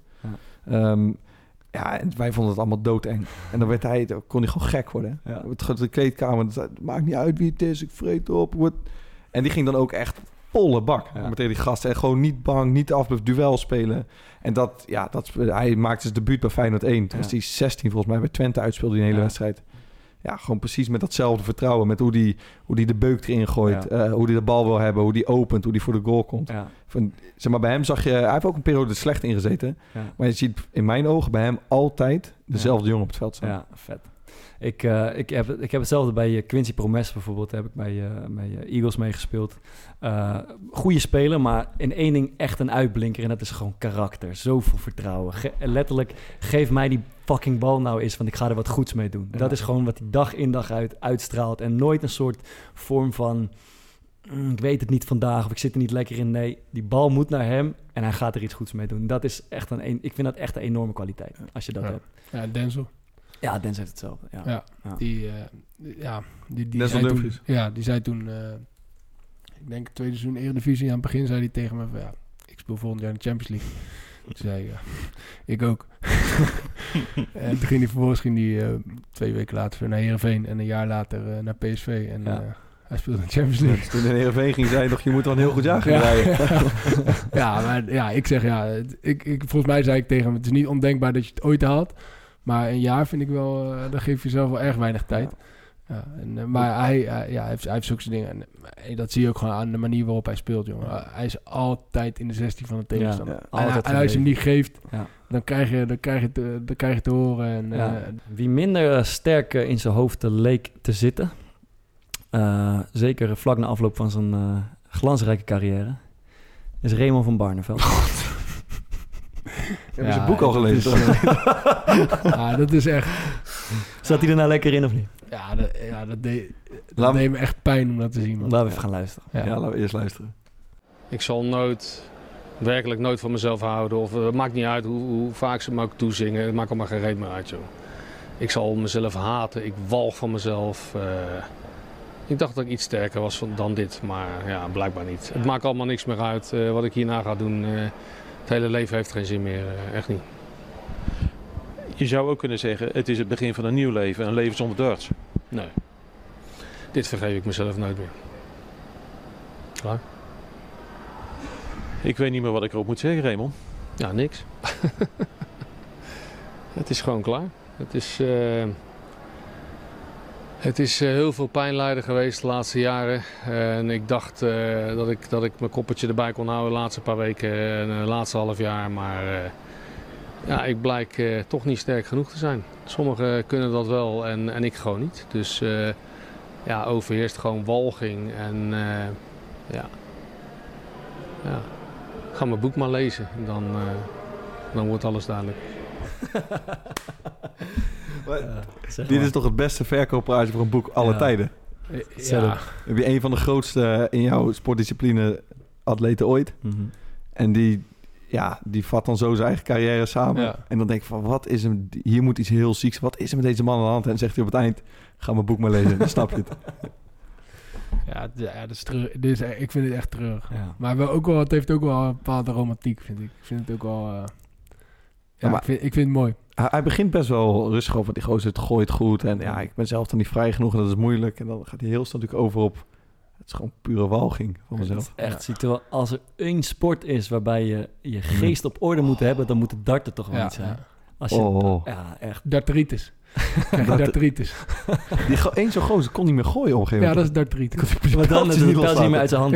En wij vonden het allemaal doodeng. En dan kon hij gewoon gek worden. Ja. De kleedkamer, het maakt niet uit wie het is, ik vreet op. En die ging dan ook echt volle bak met tegen die gasten. En gewoon niet bang, niet afblijven, duel spelen. En hij maakte zijn debuut bij Feyenoord 1. Toen was hij 16 volgens mij, bij Twente uitspeelde hij een hele wedstrijd. Ja, gewoon precies met datzelfde vertrouwen. Met hoe die de beuk erin gooit. Hoe hij de bal wil hebben. Hoe die opent. Hoe die voor de goal komt. Ja. Bij hem zag je... Hij heeft ook een periode slecht ingezeten. Ja. Maar je ziet in mijn ogen bij hem altijd dezelfde jongen op het veld staan. Ja, vet. Ik heb hetzelfde bij Quincy Promes bijvoorbeeld. Heb ik bij Eagles meegespeeld. Goeie speler, maar in één ding echt een uitblinker. En dat is gewoon karakter. Zoveel vertrouwen. Letterlijk, geef mij die fucking bal nou eens, want ik ga er wat goeds mee doen. Ja. Dat is gewoon wat hij dag in dag uit uitstraalt. En nooit een soort vorm van... ik weet het niet vandaag of ik zit er niet lekker in. Nee, die bal moet naar hem en hij gaat er iets goeds mee doen. Dat is echt ik vind dat echt een enorme kwaliteit, als je dat hebt. Ja, Denzel. Ja, Denzel heeft hetzelfde. Die zei toen... ik denk het tweede seizoen Eredivisie. Aan het begin zei hij tegen me van... ik speel volgend jaar in de Champions League. Toen zei ik, ik ook. En toen ging hij 2 weken later weer naar Heerenveen. En een jaar later naar PSV. En hij speelde in de Champions League. Dus toen in Heerenveen ging, zei hij nog... je moet wel een heel goed jaar gaan rijden. Ik zeg volgens mij zei ik tegen hem... het is niet ondenkbaar dat je het ooit haalt. Maar een jaar vind ik wel... dan geef je zelf wel erg weinig tijd. Maar hij heeft zulke dingen. En dat zie je ook gewoon aan de manier waarop hij speelt, jongen. Hij is altijd in de 16 van de tegenstander. En als je hem niet geeft, dan krijg je te horen. En, Wie minder sterk in zijn hoofd leek te zitten... zeker vlak na afloop van zijn glansrijke carrière... is Raymond van Barneveld. Heb je zijn boek al gelezen? Dat is echt... Zat hij er nou lekker in of niet? Dat deed me echt pijn om dat te zien. Man. Laten we even gaan luisteren. Ja, laten we eerst luisteren. Ik zal werkelijk nooit van mezelf houden. Of het maakt niet uit hoe vaak ze me ook toezingen. Het maakt allemaal geen reet meer uit, joh. Ik zal mezelf haten. Ik walg van mezelf. Ik dacht dat ik iets sterker was dan dit. Maar ja, blijkbaar niet. Het maakt allemaal niks meer uit wat ik hierna ga doen. Het hele leven heeft geen zin meer. Echt niet. Je zou ook kunnen zeggen, het is het begin van een nieuw leven. Een leven zonder darts. Nee. Dit vergeef ik mezelf nooit meer. Klaar? Ik weet niet meer wat ik erop moet zeggen, Raymond. Ja, niks. Het is gewoon klaar. Het is heel veel pijnlijden geweest de laatste jaren. En ik dacht dat ik mijn koppertje erbij kon houden de laatste paar weken en het laatste half jaar. Maar ik blijk toch niet sterk genoeg te zijn. Sommigen kunnen dat wel en ik gewoon niet. Dus overheerst gewoon walging. En ik ga mijn boek maar lezen. Dan wordt alles duidelijk. Dit is toch het beste verkooppraatje voor een boek aller tijden? Ja. Heb je een van de grootste in jouw sportdiscipline atleten ooit? Mm-hmm. En die vat dan zo zijn eigen carrière samen. Ja. En dan denk ik van, wat is hem... Hier moet iets heel zieks. Wat is er met deze man aan de hand? En dan zegt hij op het eind, ga mijn boek maar lezen. Dan snap je het. Ja, dat is treurig. Ik vind het echt treurig. Ja. Maar het heeft ook wel een bepaalde romantiek, vind ik. Ik vind het ook wel... ik vind het mooi. Hij begint best wel rustig over. Die gozer, het gooit goed. En ik ben zelf dan niet vrij genoeg en dat is moeilijk. En dan gaat hij heel snel natuurlijk over op... Het is gewoon pure walging van mezelf. Echt, ziet er wel, als er één sport is waarbij je geest op orde moet hebben, dan moet het darten toch wel iets zijn. Ja. Als je, echt. Darteritis. Darteritis. Eén zo'n gozer kon niet meer gooien op een gegeven moment. Ja, dat is darteritis. Maar dan is het niet meer uit zijn hand.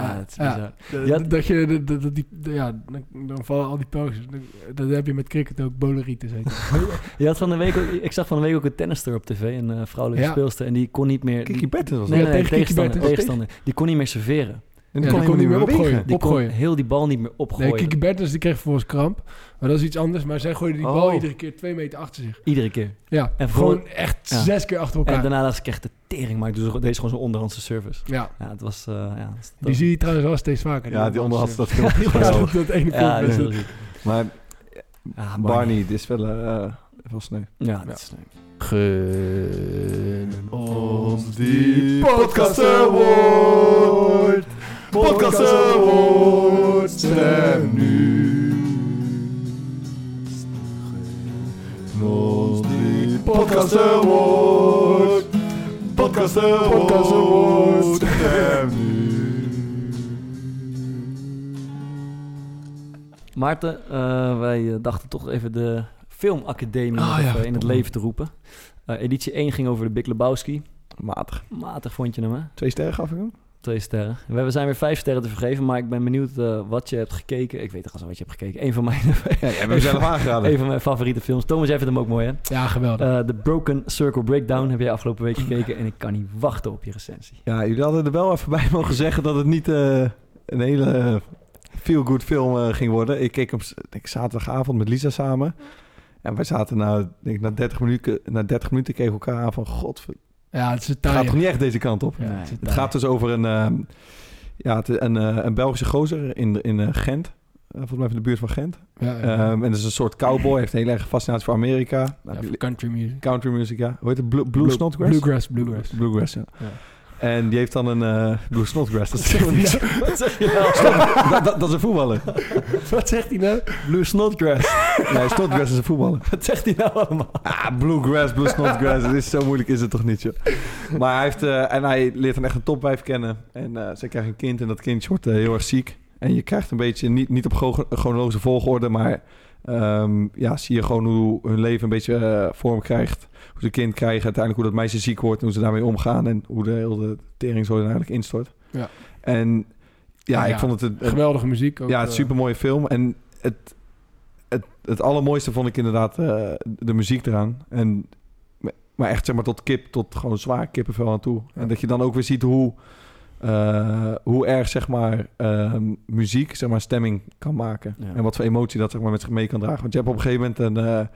Dan vallen al die pauzes. Dat heb je met cricket ook, boleritis heet. Je had ik zag van de week ook een tennister op tv, een vrouwelijke speelster, en die kon niet meer... Kiki Bertens was dat? Tegenstander. Die kon niet meer serveren. En die kon niet meer opgooien. Die kon heel die bal niet meer opgooien. Nee, Kiki Bertens die kreeg vervolgens kramp. Maar dat is iets anders. Maar zij gooide die bal iedere keer 2 meter achter zich. Iedere keer. Ja, en gewoon echt 6 keer achter elkaar. En daarna dacht ik echt de tering, maar deze gewoon zo'n onderhandse service. Ja. Het was... die zie je trouwens wel steeds vaker. Ja, die onderhandse, dat filmpje. Dat ene filmpje. Maar Barney, dit is wel sneu. Ja, dat is sneu. Gun ons die Podcast Award. Podcast Award, stem nu. Gun ons die Podcast Award. Podcast Award, stem nu. Maarten, wij dachten toch even de Filmacademie in het leven te roepen. Editie 1 ging over de Big Lebowski. Matig vond je hem, hè? 2 sterren gaf ik hem? 2 sterren. We zijn weer 5 sterren te vergeven, maar ik ben benieuwd wat je hebt gekeken. Ik weet toch al wat je hebt gekeken. Een van mijn... jij hebt hem zelf aangeraden. Een van mijn favoriete films. Thomas, jij vindt hem ook mooi, hè? Ja, geweldig. The Broken Circle Breakdown heb jij afgelopen week gekeken en ik kan niet wachten op je recensie. Ja, jullie hadden er wel even bij mogen zeggen dat het niet een hele feel-good film ging worden. Ik keek hem zaterdagavond met Lisa samen. En wij zaten na 30 minuten keken elkaar aan van... God, het gaat toch niet echt deze kant op? Ja, het gaat dus over een Belgische gozer in Gent. Volgens mij in de buurt van Gent. Ja. En dat is een soort cowboy. Hij heeft een hele erg fascinatie voor Amerika. Country music. Country music, ja. Hoe heet het? Blue Snodgrass? Bluegrass, ja. En die heeft dan een... Blue Snodgrass, dat is Wat zeg je nou? dat is een voetballer. Wat zegt hij nou? Blue Snodgrass. Nee, Snodgrass is een voetballer. Wat zegt hij nou allemaal? Blue Snodgrass. Het is zo moeilijk is het toch niet, joh. Maar hij heeft... en hij leert dan echt een topwijf kennen. En zij krijgen een kind en dat kindje wordt heel erg ziek. En je krijgt een beetje, niet op chronologische volgorde, maar... zie je gewoon hoe hun leven een beetje vorm krijgt. Hoe ze een kind krijgen, uiteindelijk hoe dat meisje ziek wordt... en hoe ze daarmee omgaan en hoe de hele tering zo eigenlijk instort. Ja. En ik vond het... geweldige muziek ook. Ja, het is een supermooie film. En het allermooiste vond ik inderdaad de muziek eraan. Maar echt zeg maar tot gewoon zwaar kippenvel aan toe. Ja. En dat je dan ook weer ziet hoe erg zeg maar muziek zeg maar stemming kan maken. Ja. En wat voor emotie dat zeg maar met zich mee kan dragen. Want je hebt op een gegeven moment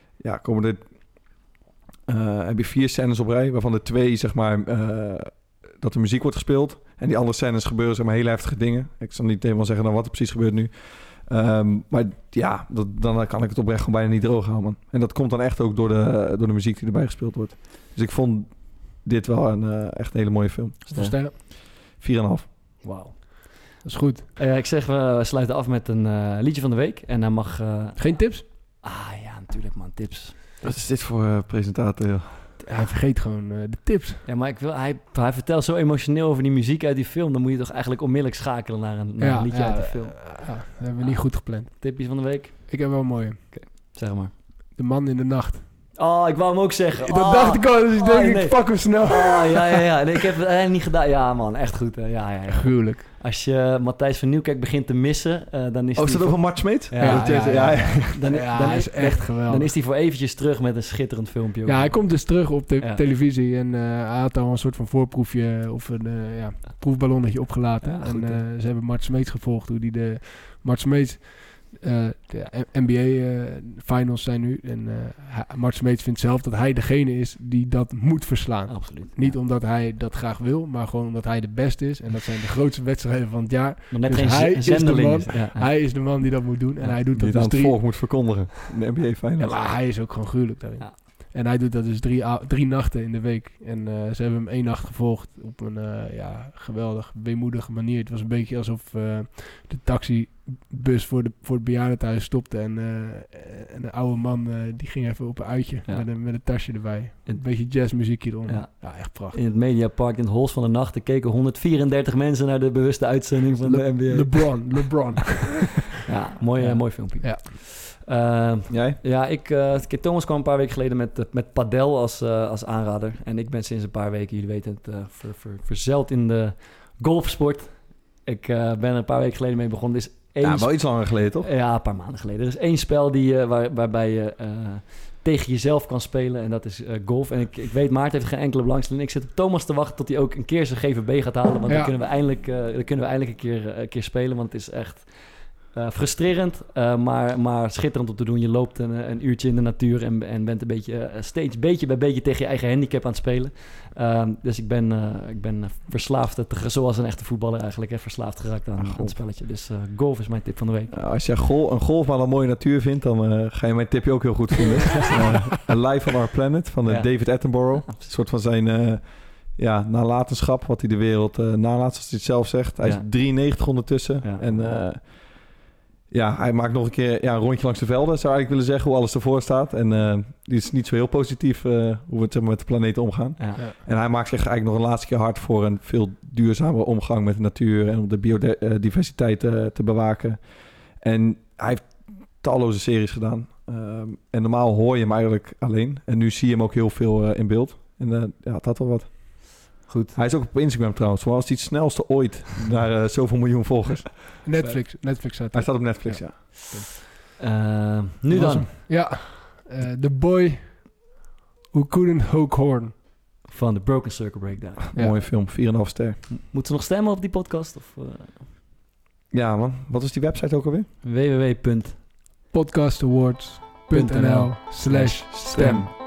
heb je 4 scènes op rij, waarvan er 2 zeg maar dat de muziek wordt gespeeld. En die andere scènes gebeuren zeg maar hele heftige dingen. Ik zal niet helemaal zeggen dan wat er precies gebeurt nu. Maar ja, dan kan ik het oprecht gewoon bijna niet droog houden, man. En dat komt dan echt ook door de muziek die erbij gespeeld wordt. Dus ik vond dit wel echt een hele mooie film. Hoeveel sterren? 4,5. Wauw. Dat is goed. Ik zeg, we sluiten af met een liedje van de week. En dan mag... Geen tips? Ja, natuurlijk man, tips. Wat is dit voor presentator, joh? Hij vergeet gewoon de tips. Ja, maar hij vertelt zo emotioneel over die muziek uit die film. Dan moet je toch eigenlijk onmiddellijk schakelen naar een liedje uit de film. Ja, dat hebben we niet goed gepland. Tipjes van de week? Ik heb wel een mooie. Okay, zeg maar. De man in de nacht. Oh, ik wou hem ook zeggen. Dat dacht ik al, dus ik denk, ik pak hem snel. Ja. Nee, ik heb het eigenlijk niet gedaan. Ja, man, echt goed. Ja. Gruwelijk. Als je Matthijs van Nieuwkerk begint te missen, dan is hij... is dat over Mart Smeets? Ja. Dan is echt geweldig. Dan is hij voor eventjes terug met een schitterend filmpje. Ja, hij komt dus terug op de televisie en hij had al een soort van voorproefje of een proefballonnetje opgelaten. Ja, en ze hebben Mart Smeets gevolgd, hoe die de... Mart Smeets... de NBA finals zijn nu. En Mart Smeets vindt zelf dat hij degene is die dat moet verslaan. Absoluut. Niet omdat hij dat graag wil, maar gewoon omdat hij de beste is. En dat zijn de grootste wedstrijden van het jaar. Maar net dus geen hij is de man. Ja. Hij is de man die dat moet doen. En hij doet dat dus dus het volk moet verkondigen. De NBA finals. Ja, maar hij is ook gewoon gruwelijk daarin. Ja. En hij doet dat dus 3 nachten in de week. En ze hebben hem 1 nacht gevolgd op een geweldig, weemoedige manier. Het was een beetje alsof de taxibus voor het bejaardentehuis stopte. En een oude man die ging even op een uitje met een tasje erbij. Een beetje jazzmuziek hieronder. Ja, echt prachtig. In het Mediapark, in het Hols van de Nacht, er keken 134 mensen naar de bewuste uitzending van de NBA. LeBron. Ja, mooi filmpje. Ja. Jij? Ja, Thomas kwam een paar weken geleden met padel als aanrader. En ik ben sinds een paar weken, jullie weten het, verzeild in de golfsport. Ik ben er een paar weken geleden mee begonnen. Er is wel iets langer geleden, toch? Ja, een paar maanden geleden. Er is 1 spel waarbij je tegen jezelf kan spelen en dat is golf. En ik weet, Maarten heeft geen enkele belangstelling. Ik zit op Thomas te wachten tot hij ook een keer zijn GVB gaat halen. Want dan kunnen we eindelijk een keer spelen, want het is echt... frustrerend, maar schitterend om te doen. Je loopt een uurtje in de natuur en bent een beetje steeds beetje bij beetje tegen je eigen handicap aan het spelen. Dus ik ben verslaafd, zoals een echte voetballer eigenlijk, verslaafd geraakt aan het spelletje. Dus golf is mijn tip van de week. Als je een golfbaan een mooie natuur vindt, dan ga je mijn tipje ook heel goed vinden. A Life on Our Planet van David Attenborough. Een soort van zijn... nalatenschap, wat hij de wereld nalaat, zoals hij het zelf zegt. Hij is 93 ondertussen. Ja. En hij maakt nog een keer een rondje langs de velden, zou ik willen zeggen, hoe alles ervoor staat. En die is niet zo heel positief hoe we het, met de planeet omgaan. Ja. En hij maakt zich eigenlijk nog een laatste keer hard voor een veel duurzamere omgang met de natuur en om de biodiversiteit te bewaken. En hij heeft talloze series gedaan. En normaal hoor je hem eigenlijk alleen. En nu zie je hem ook heel veel in beeld. En het had wel wat. Goed. Hij is ook op Instagram trouwens. Zoals hij het snelste ooit naar zoveel miljoen volgers. Netflix staat hij staat op Netflix, ja. Nu dan. Ja. The Boy Who Couldn't Hook Horn. Van The Broken Circle Breakdown. Ja. Mooie film, 4,5 ster. Moeten ze nog stemmen op die podcast? Of, Ja man, wat is die website ook alweer? www.podcastawards.nl/stem